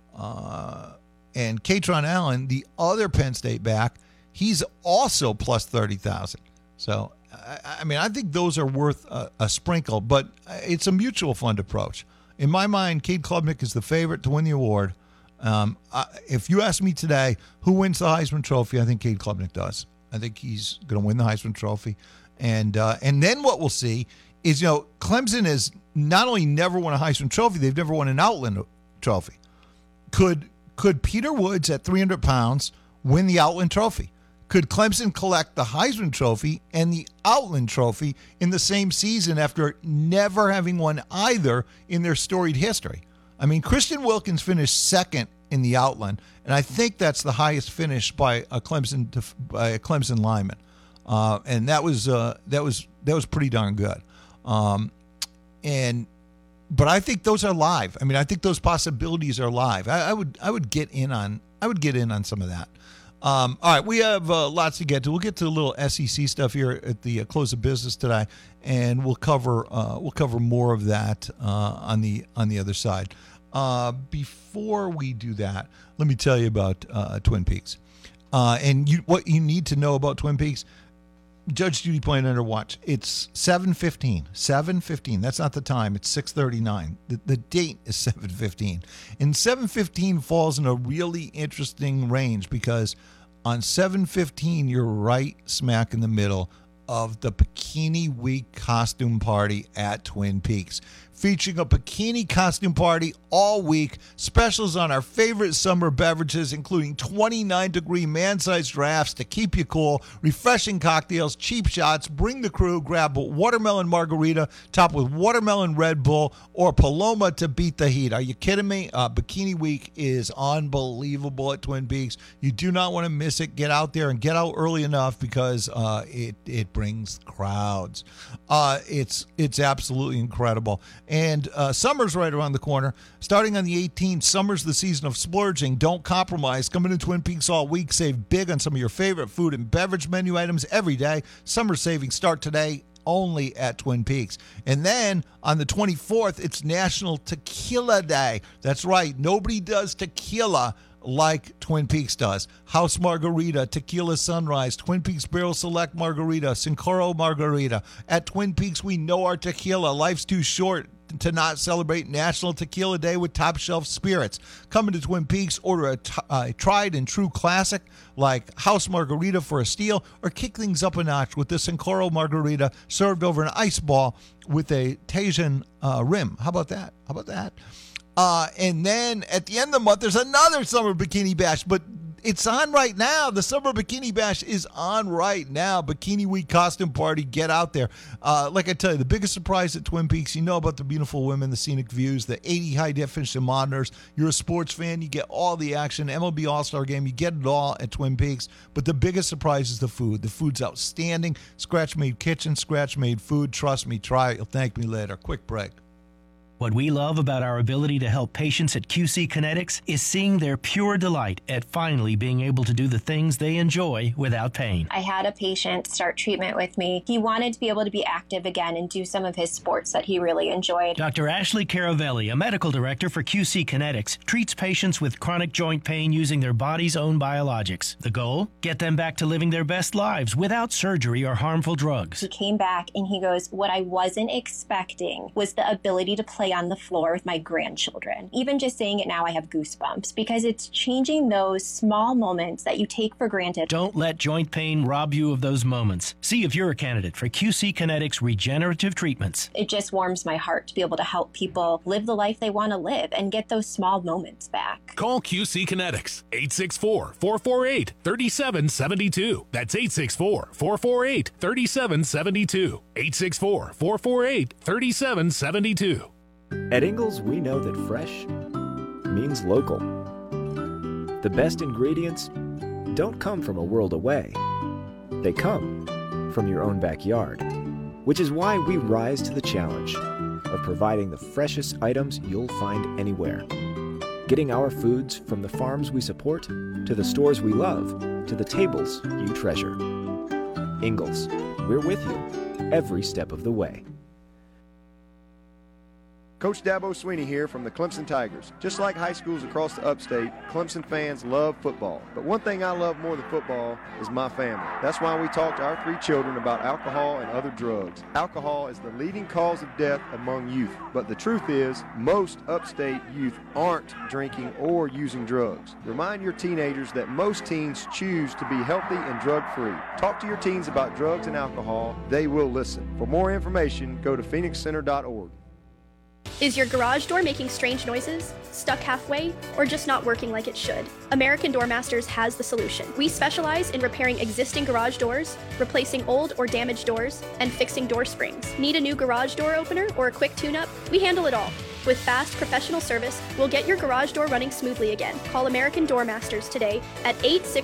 And Katron Allen, the other Penn State back, he's also plus 30,000. So, I think those are worth a sprinkle, but it's a mutual fund approach. In my mind, Cade Klubnik is the favorite to win the award. If you ask me today who wins the Heisman Trophy, I think Cade Klubnik does. I think he's going to win the Heisman Trophy. And then what we'll see is, Clemson has not only never won a Heisman Trophy, they've never won an Outland Trophy. Could Peter Woods at 300 pounds win the Outland Trophy? Could Clemson collect the Heisman Trophy and the Outland Trophy in the same season after never having won either in their storied history? I mean, Christian Wilkins finished second in the Outland, and I think that's the highest finish by a Clemson lineman, and that was pretty darn good. But I think those are live. I mean, I think those possibilities are live. I would get in on some of that. All right, we have lots to get to. We'll get to a little SEC stuff here at the close of business today, and we'll cover more of that on the other side. Before we do that, let me tell you about Twin Peaks, and what you need to know about Twin Peaks. Judge Judy playing under watch. It's 7:15. 7:15. That's not the time. It's 6:39. The date is 7:15. And 7:15 falls in a really interesting range because on 7:15 you're right smack in the middle of the Bikini Week costume party at Twin Peaks. featuring a bikini costume party all week. Specials on our favorite summer beverages, including 29-degree man-sized drafts to keep you cool, refreshing cocktails, cheap shots. Bring the crew. Grab a watermelon margarita topped with watermelon Red Bull or Paloma to beat the heat. Are you kidding me? Bikini Week is unbelievable at Twin Peaks. You do not want to miss it. Get out there and get out early enough because it brings crowds. It's absolutely incredible. And summer's right around the corner. Starting on the 18th, summer's the season of splurging. Don't compromise. Come into Twin Peaks all week. Save big on some of your favorite food and beverage menu items every day. Summer savings start today only at Twin Peaks. And then on the 24th, it's National Tequila Day. That's right. Nobody does tequila like Twin Peaks does. House Margarita, Tequila Sunrise, Twin Peaks Barrel Select Margarita, Sincoro Margarita. At Twin Peaks, we know our tequila. Life's too short to not celebrate National Tequila Day with top shelf spirits. Coming to Twin Peaks, order a tried and true classic like House Margarita for a steal, or kick things up a notch with the Sincoro Margarita served over an ice ball with a Tahitian rim. How about that? And then at the end of the month, there's another Summer Bikini Bash, but it's on right now. The Summer Bikini Bash is on right now. Bikini Week costume party. Get out there. Like I tell you, the biggest surprise at Twin Peaks, you know about the beautiful women, the scenic views, the 80 high-definition monitors. You're a sports fan, you get all the action. MLB All-Star Game, you get it all at Twin Peaks. But the biggest surprise is the food. The food's outstanding. Scratch-made kitchen, scratch-made food. Trust me, try it. You'll thank me later. Quick break. What we love about our ability to help patients at QC Kinetics is seeing their pure delight at finally being able to do the things they enjoy without pain. I had a patient start treatment with me. He wanted to be able to be active again and do some of his sports that he really enjoyed. Dr. Ashley Caravelli, a medical director for QC Kinetics, treats patients with chronic joint pain using their body's own biologics. The goal? Get them back to living their best lives without surgery or harmful drugs. He came back and he goes, what I wasn't expecting was the ability to play on the floor with my grandchildren. Even just saying it now, I have goosebumps because it's changing those small moments that you take for granted. Don't let joint pain rob you of those moments. See if you're a candidate for QC Kinetics regenerative treatments. It just warms my heart to be able to help people live the life they want to live and get those small moments back. Call QC Kinetics, 864-448-3772. That's 864-448-3772. 864-448-3772. At Ingles, we know that fresh means local. The best ingredients don't come from a world away. They come from your own backyard, which is why we rise to the challenge of providing the freshest items you'll find anywhere. Getting our foods from the farms we support, to the stores we love, to the tables you treasure. Ingles, we're with you every step of the way. Coach Dabo Sweeney here from the Clemson Tigers. Just like high schools across the upstate, Clemson fans love football. But one thing I love more than football is my family. That's why we talk to our 3 children about alcohol and other drugs. Alcohol is the leading cause of death among youth. But the truth is, most upstate youth aren't drinking or using drugs. Remind your teenagers that most teens choose to be healthy and drug-free. Talk to your teens about drugs and alcohol. They will listen. For more information, go to phoenixcenter.org. Is your garage door making strange noises, stuck halfway, or just not working like it should? American Door Masters has the solution. We specialize in repairing existing garage doors, replacing old or damaged doors, and fixing door springs. Need a new garage door opener or a quick tune-up? We handle it all. With fast, professional service, we'll get your garage door running smoothly again. Call American Door Masters today at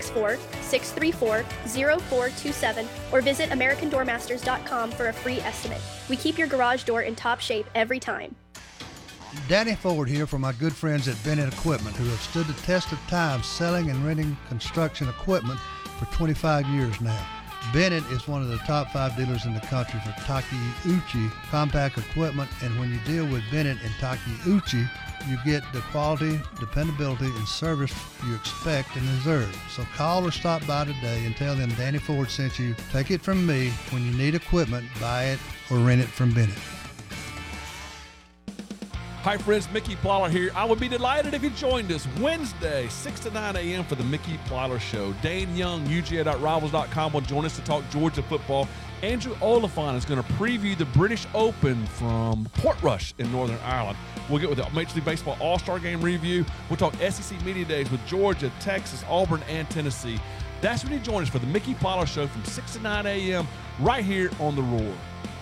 864-634-0427 or visit AmericanDoormasters.com for a free estimate. We keep your garage door in top shape every time. Danny Ford here for my good friends at Bennett Equipment, who have stood the test of time selling and renting construction equipment for 25 years now. Bennett is one of the top 5 dealers in the country for Takeuchi compact equipment, and when you deal with Bennett and Takeuchi, you get the quality, dependability, and service you expect and deserve. So call or stop by today and tell them Danny Ford sent you. Take it from me, when you need equipment, buy it or rent it from Bennett. Hi, friends. Mickey Plyler here. I would be delighted if you joined us Wednesday, 6 to 9 a.m. for the Mickey Plyler Show. Dane Young, UGA.rivals.com will join us to talk Georgia football. Andrew Oliphant is going to preview the British Open from Portrush in Northern Ireland. We'll get with the Major League Baseball All-Star Game review. We'll talk SEC Media Days with Georgia, Texas, Auburn, and Tennessee. That's when you join us for the Mickey Plyler Show from 6 to 9 a.m. right here on The Roar.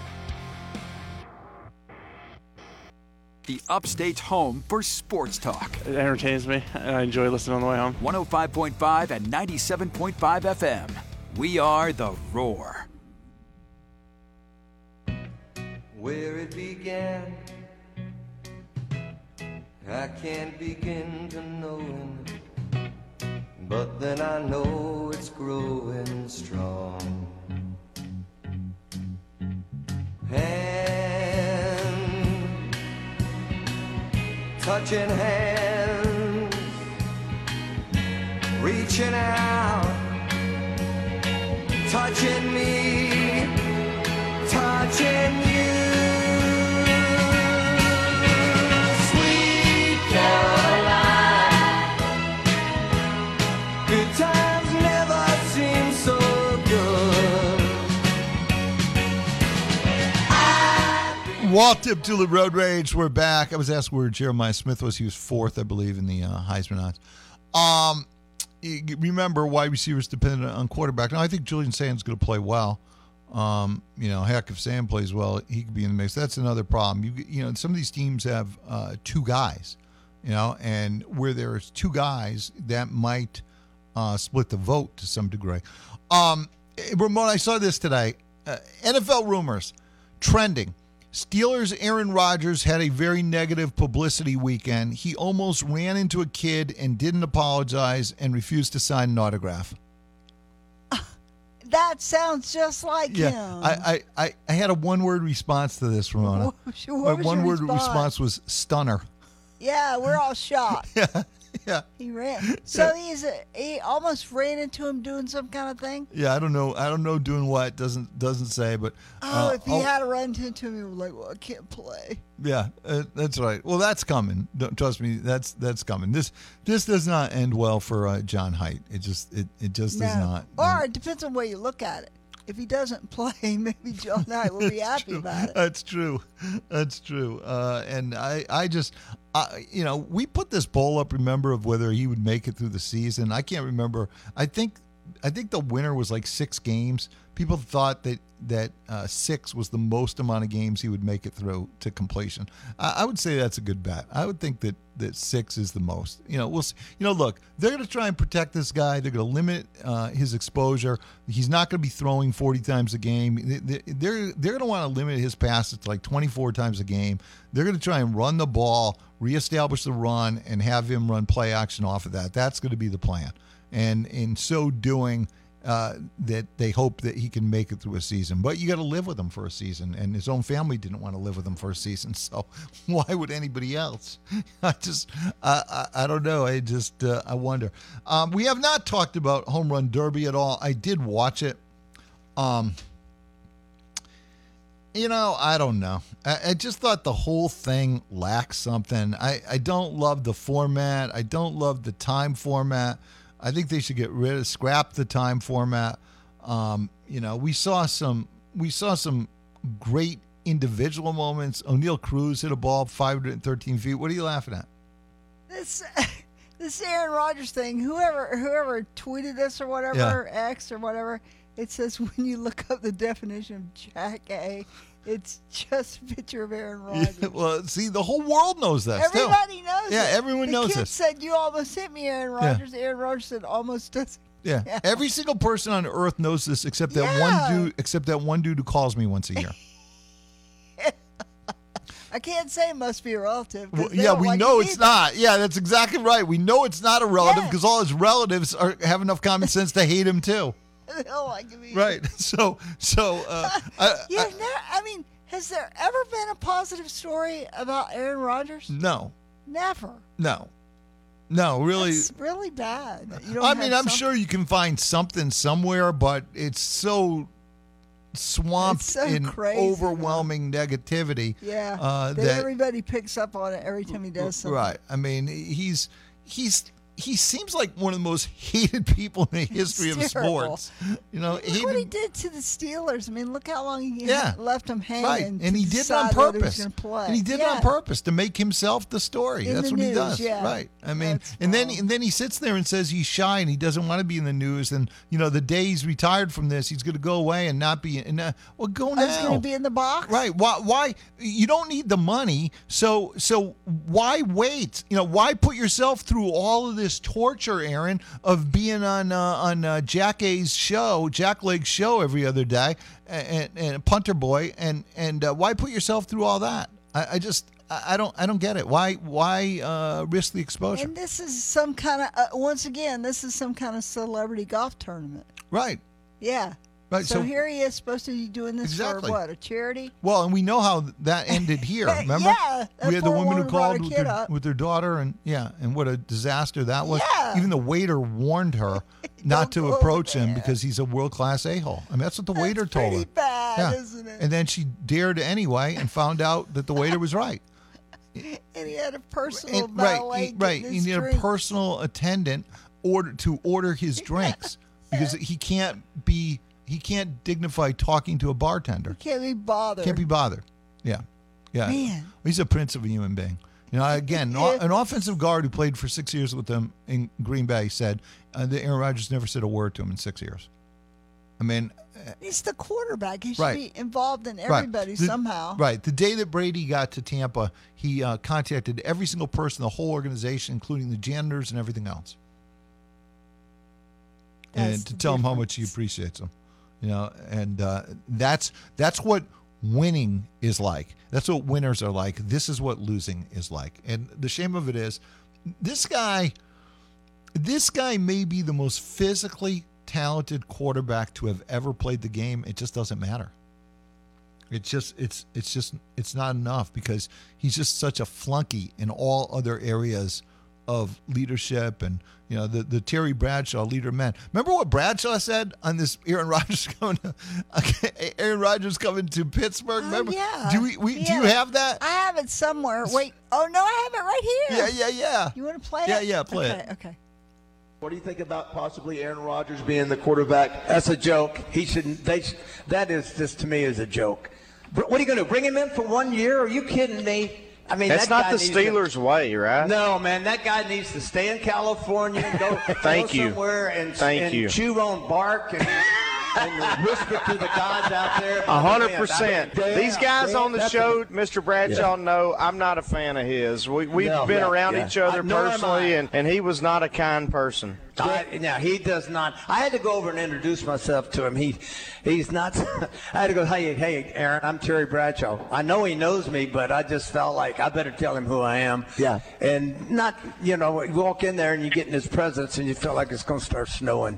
The Upstate's home for sports talk. It entertains me. I enjoy listening on the way home. 105.5 and 97.5 FM. We are The Roar. Where it began, I can't begin to know it, but then I know it's growing strong. Hand, touching hands, reaching out, touching me, touching you. Good times never seem so good. Walt Diptula Road Rage. We're back. I was asked where Jeremiah Smith was. He was fourth, I believe, in the Heisman odds. Remember, wide receivers dependent on quarterback. Now, I think Julian Sand's going to play well. Heck, if Sand plays well, he could be in the mix. That's another problem. You know, some of these teams have two guys. And where there's two guys, that might split the vote to some degree. Ramon, I saw this today. NFL rumors trending. Steelers' Aaron Rodgers had a very negative publicity weekend. He almost ran into a kid and didn't apologize and refused to sign an autograph. That sounds just like him. I had a one-word response to this, Ramona. My one-word response was stunner. Yeah, we're all shocked. Yeah. He ran. So he almost ran into him doing some kind of thing? Yeah, I don't know doing what. Doesn't say, but if he had run into him, he was like, well, I can't play. Yeah, that's right. Well, that's coming. Trust me, that's coming. This does not end well for John Haidt. It just does not. Or it depends on the way you look at it. If he doesn't play, maybe John Haidt will be happy about it. That's true. And I just, we put this poll up, remember, of whether he would make it through the season. I can't remember. I think the winner was like 6 games. People thought that 6 was the most amount of games he would make it through to completion. I would say that's a good bet. I would think that 6 is the most. We'll see. Look, they're going to try and protect this guy. They're going to limit his exposure. He's not going to be throwing 40 times a game. They're going to want to limit his passes to like 24 times a game. They're going to try and run the ball, reestablish the run, and have him run play action off of that. That's going to be the plan. And in so doing, that they hope that he can make it through a season. But you got to live with him for a season, and his own family didn't want to live with him for a season, so why would anybody else? I don't know. I wonder. We have not talked about Home Run Derby at all. I did watch it. I don't know. I just thought the whole thing lacked something. I don't love the format. I don't love the time format. I think they should scrap the time format. We saw some great individual moments. O'Neal Cruz hit a ball 513 feet. What are you laughing at? This Aaron Rodgers thing. Whoever tweeted this or whatever, X or whatever, it says when you look up the definition of Jack A, it's just a picture of Aaron Rodgers. Yeah, well, see, the whole world knows that. Everybody knows it. Yeah, everyone knows The this. kid said, you almost hit me, Aaron Rodgers. Yeah. Aaron Rodgers said, almost does. Yeah. Every single person on earth knows this except that one dude who calls me once a year. I can't say it must be a relative. Well, yeah, we know it's not. Yeah, that's exactly right. We know it's not a relative because all his relatives have enough common sense to hate him too. They don't like him either. Right. So. Has there ever been a positive story about Aaron Rodgers? No. Never. No, really. It's really bad. I'm sure you can find something somewhere, but it's so swamped It's so in crazy, overwhelming negativity. Yeah, that that everybody picks up on it every time he does something. right. I mean, he seems like one of the most hated people in the history of It's terrible. sports. You know, Look what he did to the Steelers. I mean, look how long he left them hanging. right, and he did it on decide whether he was purpose. gonna play. And he did it on purpose to make himself the story. In That's the what he news, does. yeah. Right. I mean, and then he sits there and says he's shy and he doesn't want to be in the news. And the day he's retired from this, he's going to go away and not be. Well, go now. He's going to be in the box. Right. Why? You don't need the money. So why wait? Why put yourself through all of this torture, Aaron, of being on Jack Leg's show every other day, and Punter Boy, and why put yourself through all that? I don't get it. Why risk the exposure? And this is some kind of once again, this is some kind of celebrity golf tournament. Right. Yeah. Right, So so- here he is supposed to be doing this Exactly. for what? A charity? Well, and we know how that ended here. Remember? Yeah, that We had the poor woman who woman brought called a kid up. with their daughter, and what a disaster that was. Yeah. Even the waiter warned her not to approach him because he's a world-class a-hole. I mean, that's what the waiter told her. bad, isn't it? And then she dared anyway and found out that the waiter was right. And he had a personal And- valet. right. getting You his need a drink. personal attendant to order his drinks because he can't dignify talking to a bartender. Can't be bothered. Can't be bothered. Yeah. Man. He's a prince of a human being. Again, an offensive guard who played for 6 years with them in Green Bay said that Aaron Rodgers never said a word to him in 6 years. I mean, He's the quarterback. He should Right. be involved in right. everybody The- somehow. Right. The day that Brady got to Tampa, he contacted every single person, the whole organization, including the janitors and everything else. And to tell them how much he appreciates them. And that's what winning is like. That's what winners are like. This is what losing is like. And the shame of it is, this guy may be the most physically talented quarterback to have ever played the game. It just doesn't matter. It's not enough because he's just such a flunky in all other areas of leadership and the Terry Bradshaw leader man. Remember what Bradshaw said on this Aaron Rodgers coming to Pittsburgh? Remember? Yeah. Do you have that? I have it somewhere. Wait. Oh no, I have it right here. Yeah. You want to play Yeah, it? yeah, play it. Okay. What do you think about possibly Aaron Rodgers being the quarterback? That's a joke. He shouldn't. That is just to me is a joke. What are you going to bring him in for 1 year? Are you kidding me? I mean, That's that not guy the needs Steelers' way, right? No, man, that guy needs to stay in California and go, Thank go you. somewhere and, Thank and you. chew on bark and whisper to the gods out there. 100%. These guys on the show, Mr. Bradshaw, know I'm not a fan of his. We've been around each other Nor am personally, I. and he was not a kind person. Now he does not. I had to go over and introduce myself to him. He's not. I had to go. Hey, Aaron. I'm Terry Bradshaw. I know he knows me, but I just felt like I better tell him who I am. Yeah. And not, you walk in there and you get in his presence and you feel like it's going to start snowing.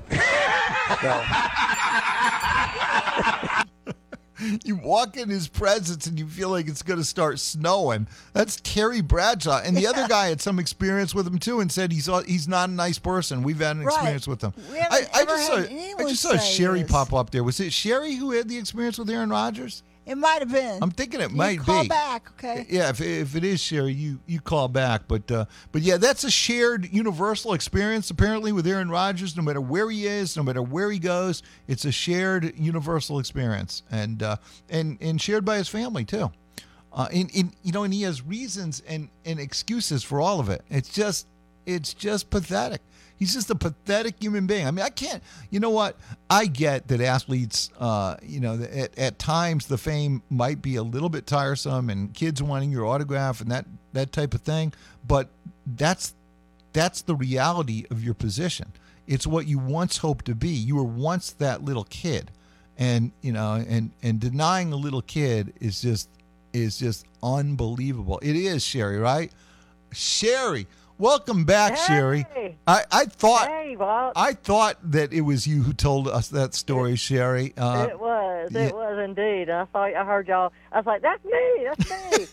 You walk in his presence and you feel like it's going to start snowing. That's Terry Bradshaw. And the other guy had some experience with him, too, and said he's not a nice person. We've had an experience with him. We haven't ever had I anyone just saw say Sherry this. pop up there. Was it Sherry who had the experience with Aaron Rodgers? It might have been. I'm thinking it You might call be. back, okay? Yeah, if it is Sherry, you call back. But yeah, that's a shared universal experience apparently with Aaron Rodgers. No matter where he is, no matter where he goes, it's a shared universal experience, and shared by his family too. And he has reasons and excuses for all of it. It's just pathetic. He's just a pathetic human being. I mean, I can't. You know what? I get that athletes, at times the fame might be a little bit tiresome, and kids wanting your autograph and that type of thing. But that's the reality of your position. It's what you once hoped to be. You were once that little kid, and denying a little kid is just unbelievable. It is, Sherry, right? Sherry. Welcome back, Sherry. I thought that it was you who told us that story, Sherry. It was indeed. I heard y'all. I was like, "That's me.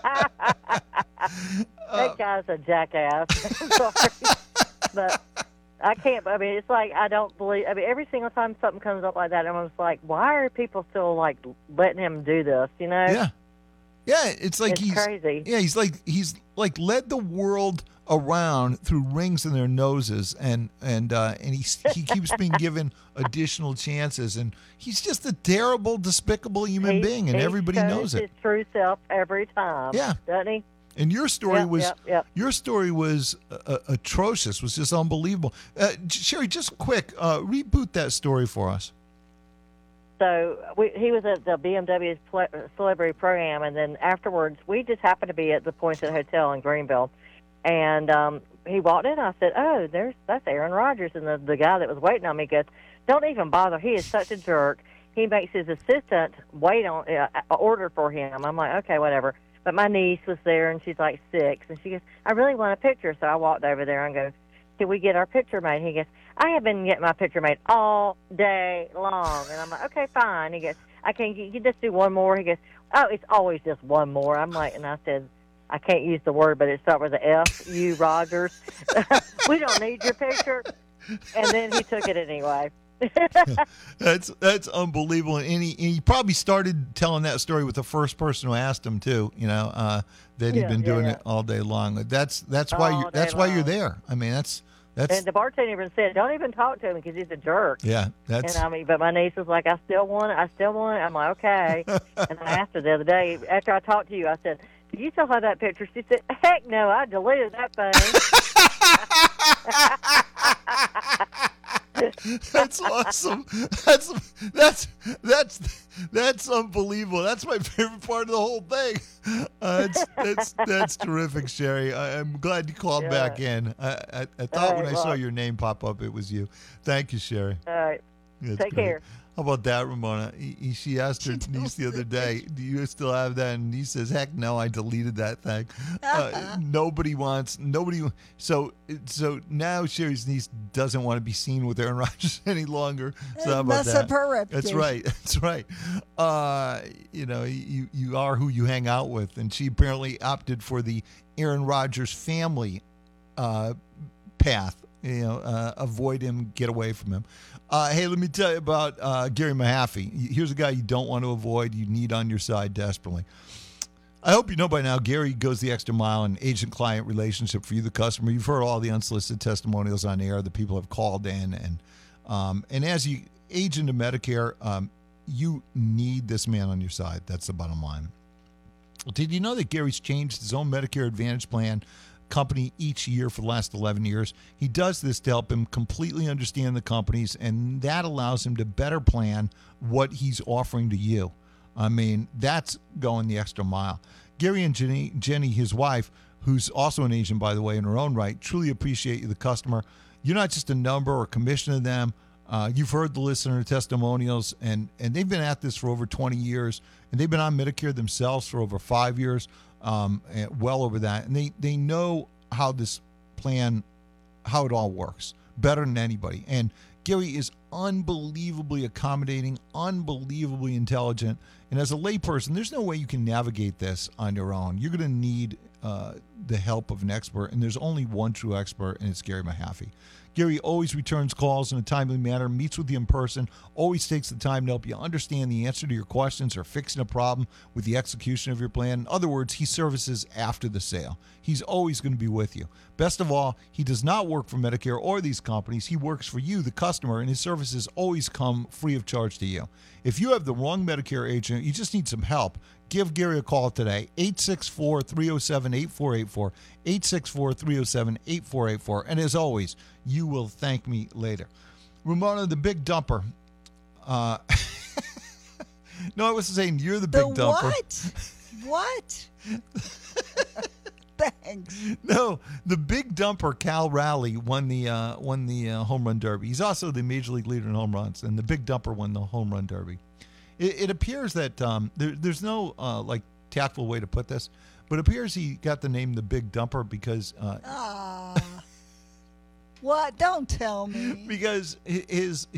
That guy's a jackass." I'm sorry, but I can't. I mean, it's like I don't believe. I mean, every single time something comes up like that, I'm just like, why are people still like letting him do this? You know? Yeah. Yeah, it's like he's crazy. Yeah, he's like led the world around through rings in their noses, and he keeps being given additional chances, and he's just a terrible, despicable human being, and everybody knows it. His true self every time. Yeah, doesn't he? And your story Yep. your story was atrocious. Was just unbelievable. Sherry, just quick, reboot that story for us. So he was at the BMW celebrity program, and then afterwards, we just happened to be at the Poinsett Hotel in Greenville, and he walked in. I said, "Oh, that's Aaron Rodgers," and the guy that was waiting on me goes, "Don't even bother. He is such a jerk. He makes his assistant wait on order for him." I'm like, "Okay, whatever." But my niece was there, and she's like 6, and she goes, "I really want a picture." So I walked over there and go, "Can we get our picture made?" He goes, "I have been getting my picture made all day long." And I'm like, "Okay, fine." He goes, "I can't. You just do one more." He goes, "Oh, it's always just one more." I'm like, and I said, I can't use the word, but it starts with an F. You, Rogers. We don't need your picture. And then he took it anyway. That's unbelievable, and he probably started telling that story with the first person who asked him too. You know that he'd been doing it all day long. That's why you're there. I mean that's. And the bartender even said, "Don't even talk to him because he's a jerk." Yeah, that's. And I mean, but my niece was like, "I still want it. I'm like, "Okay." And I asked her the other day after I talked to you, I said, "Do you still have that picture?" She said, "Heck no, I deleted that thing." That's awesome. That's unbelievable. That's my favorite part of the whole thing. That's terrific, Sherry. I'm glad you called back in. I thought when I saw your name pop up, it was you. Thank you, Sherry. All right. Take care. How about that, Ramona? She asked her niece the other day, "Do you still have that?" And he says, "Heck no, I deleted that thing." Nobody. So now Sherry's niece doesn't want to be seen with Aaron Rodgers any longer. So how about Mess that? up her reputation. That's right. You are who you hang out with, and she apparently opted for the Aaron Rodgers family path. Avoid him, get away from him. Hey, let me tell you about Gary Mahaffey. Here's a guy you don't want to avoid, you need on your side desperately. I hope you know by now, Gary goes the extra mile in agent-client relationship for you, the customer. You've heard all the unsolicited testimonials on air that people have called in. And as you age into Medicare, you need this man on your side. That's the bottom line. Well, did you know that Gary's changed his own Medicare Advantage plan company each year for the last 11 years? He does this to help him completely understand the companies, and that allows him to better plan what he's offering to you. I mean, that's going the extra mile. Gary and Jenny, his wife, who's also an agent, by the way, in her own right, truly appreciate you, the customer. You're not just a number or commission to them. You've heard the listener testimonials, and they've been at this for over 20 years, and they've been on Medicare themselves for over 5 years. Well over that, and they know how this plan, how it all works better than anybody. And Gary is unbelievably accommodating, unbelievably intelligent, and as a layperson, there's no way you can navigate this on your own. You're going to need the help of an expert, and there's only one true expert, and it's Gary Mahaffey. Gary always returns calls in a timely manner, meets with you in person, always takes the time to help you understand the answer to your questions or fixing a problem with the execution of your plan. In other words, he services after the sale. He's always going to be with you. Best of all, he does not work for Medicare or these companies. He works for you, the customer, and his services always come free of charge to you. If you have the wrong Medicare agent, you just need some help, give Gary a call today, 864-307-8484, 864-307-8484. And as always, you will thank me later. Ramona, the big dumper. No, I wasn't saying you're the big dumper. What? Thanks. No, the big dumper, Cal Raleigh, won the home run derby. He's also the major league leader in home runs, and the big dumper won the home run derby. It appears that there's no tactful way to put this, but it appears he got the name the Big Dumper because. What? Don't tell me. Because his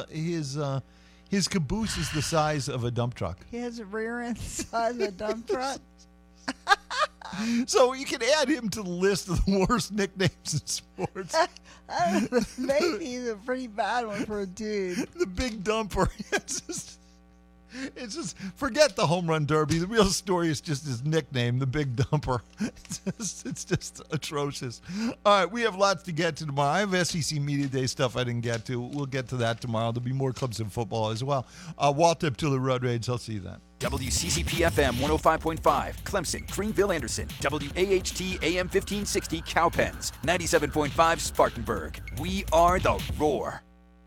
caboose is the size of a dump truck. He has a rear end the size of a dump truck. So you can add him to the list of the worst nicknames in sports. I don't know, maybe he's a pretty bad one for a dude. The Big Dumper. It's just forget the home run derby. The real story is just his nickname, the Big Dumper. It's just atrocious. All right, we have lots to get to tomorrow. I have SEC Media Day stuff I didn't get to. We'll get to that tomorrow. There'll be more Clemson football as well. Walt Deptula, Road Rage. I'll see you then. WCCP FM 105.5, Clemson, Greenville, Anderson. WAHT AM 1560, Cowpens. 97.5, Spartanburg. We are the Roar.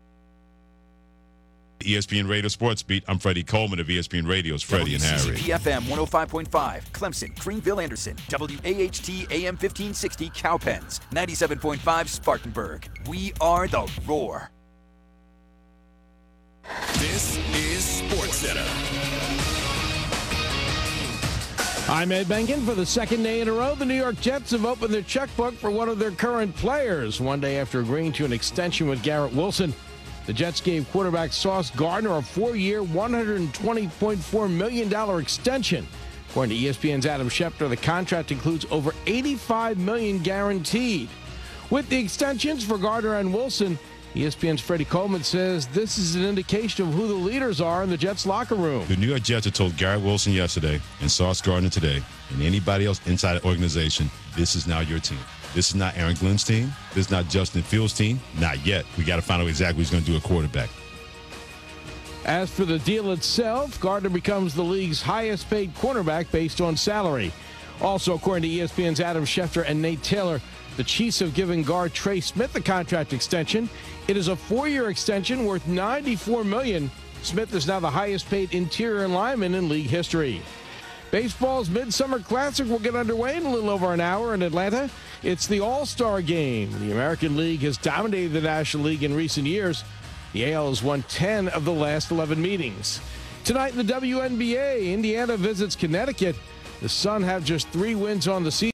ESPN Radio Sports Beat. I'm Freddie Coleman of ESPN Radio's Freddie and Harry. WCCP FM 105.5, Clemson, Greenville, Anderson. WAHT AM 1560, Cowpens. 97.5, Spartanburg. We are the Roar. This is SportsCenter. I'm Ed Benkin. For the second day in a row, the New York Jets have opened their checkbook for one of their current players. One day after agreeing to an extension with Garrett Wilson, the Jets gave quarterback Sauce Gardner a 4-year, $120.4 million extension. According to ESPN's Adam Schefter, the contract includes over $85 million guaranteed. With the extensions for Gardner and Wilson, ESPN's Freddie Coleman says this is an indication of who the leaders are in the Jets locker room. The New York Jets have told Garrett Wilson yesterday and Sauce Gardner today and anybody else inside the organization, this is now your team. This is not Aaron Glenn's team. This is not Justin Fields' team. Not yet. We got to find out exactly who's going to do a quarterback. As for the deal itself, Gardner becomes the league's highest paid cornerback based on salary. Also, according to ESPN's Adam Schefter and Nate Taylor, the Chiefs have given guard Trey Smith a contract extension. It is a 4-year extension worth $94 million. Smith is now the highest paid interior lineman in league history. Baseball's Midsummer Classic will get underway in a little over an hour in Atlanta. It's the All-Star Game. The American League has dominated the National League in recent years. The AL has won 10 of the last 11 meetings. Tonight in the WNBA, Indiana visits Connecticut. The Sun have just 3 wins on the season.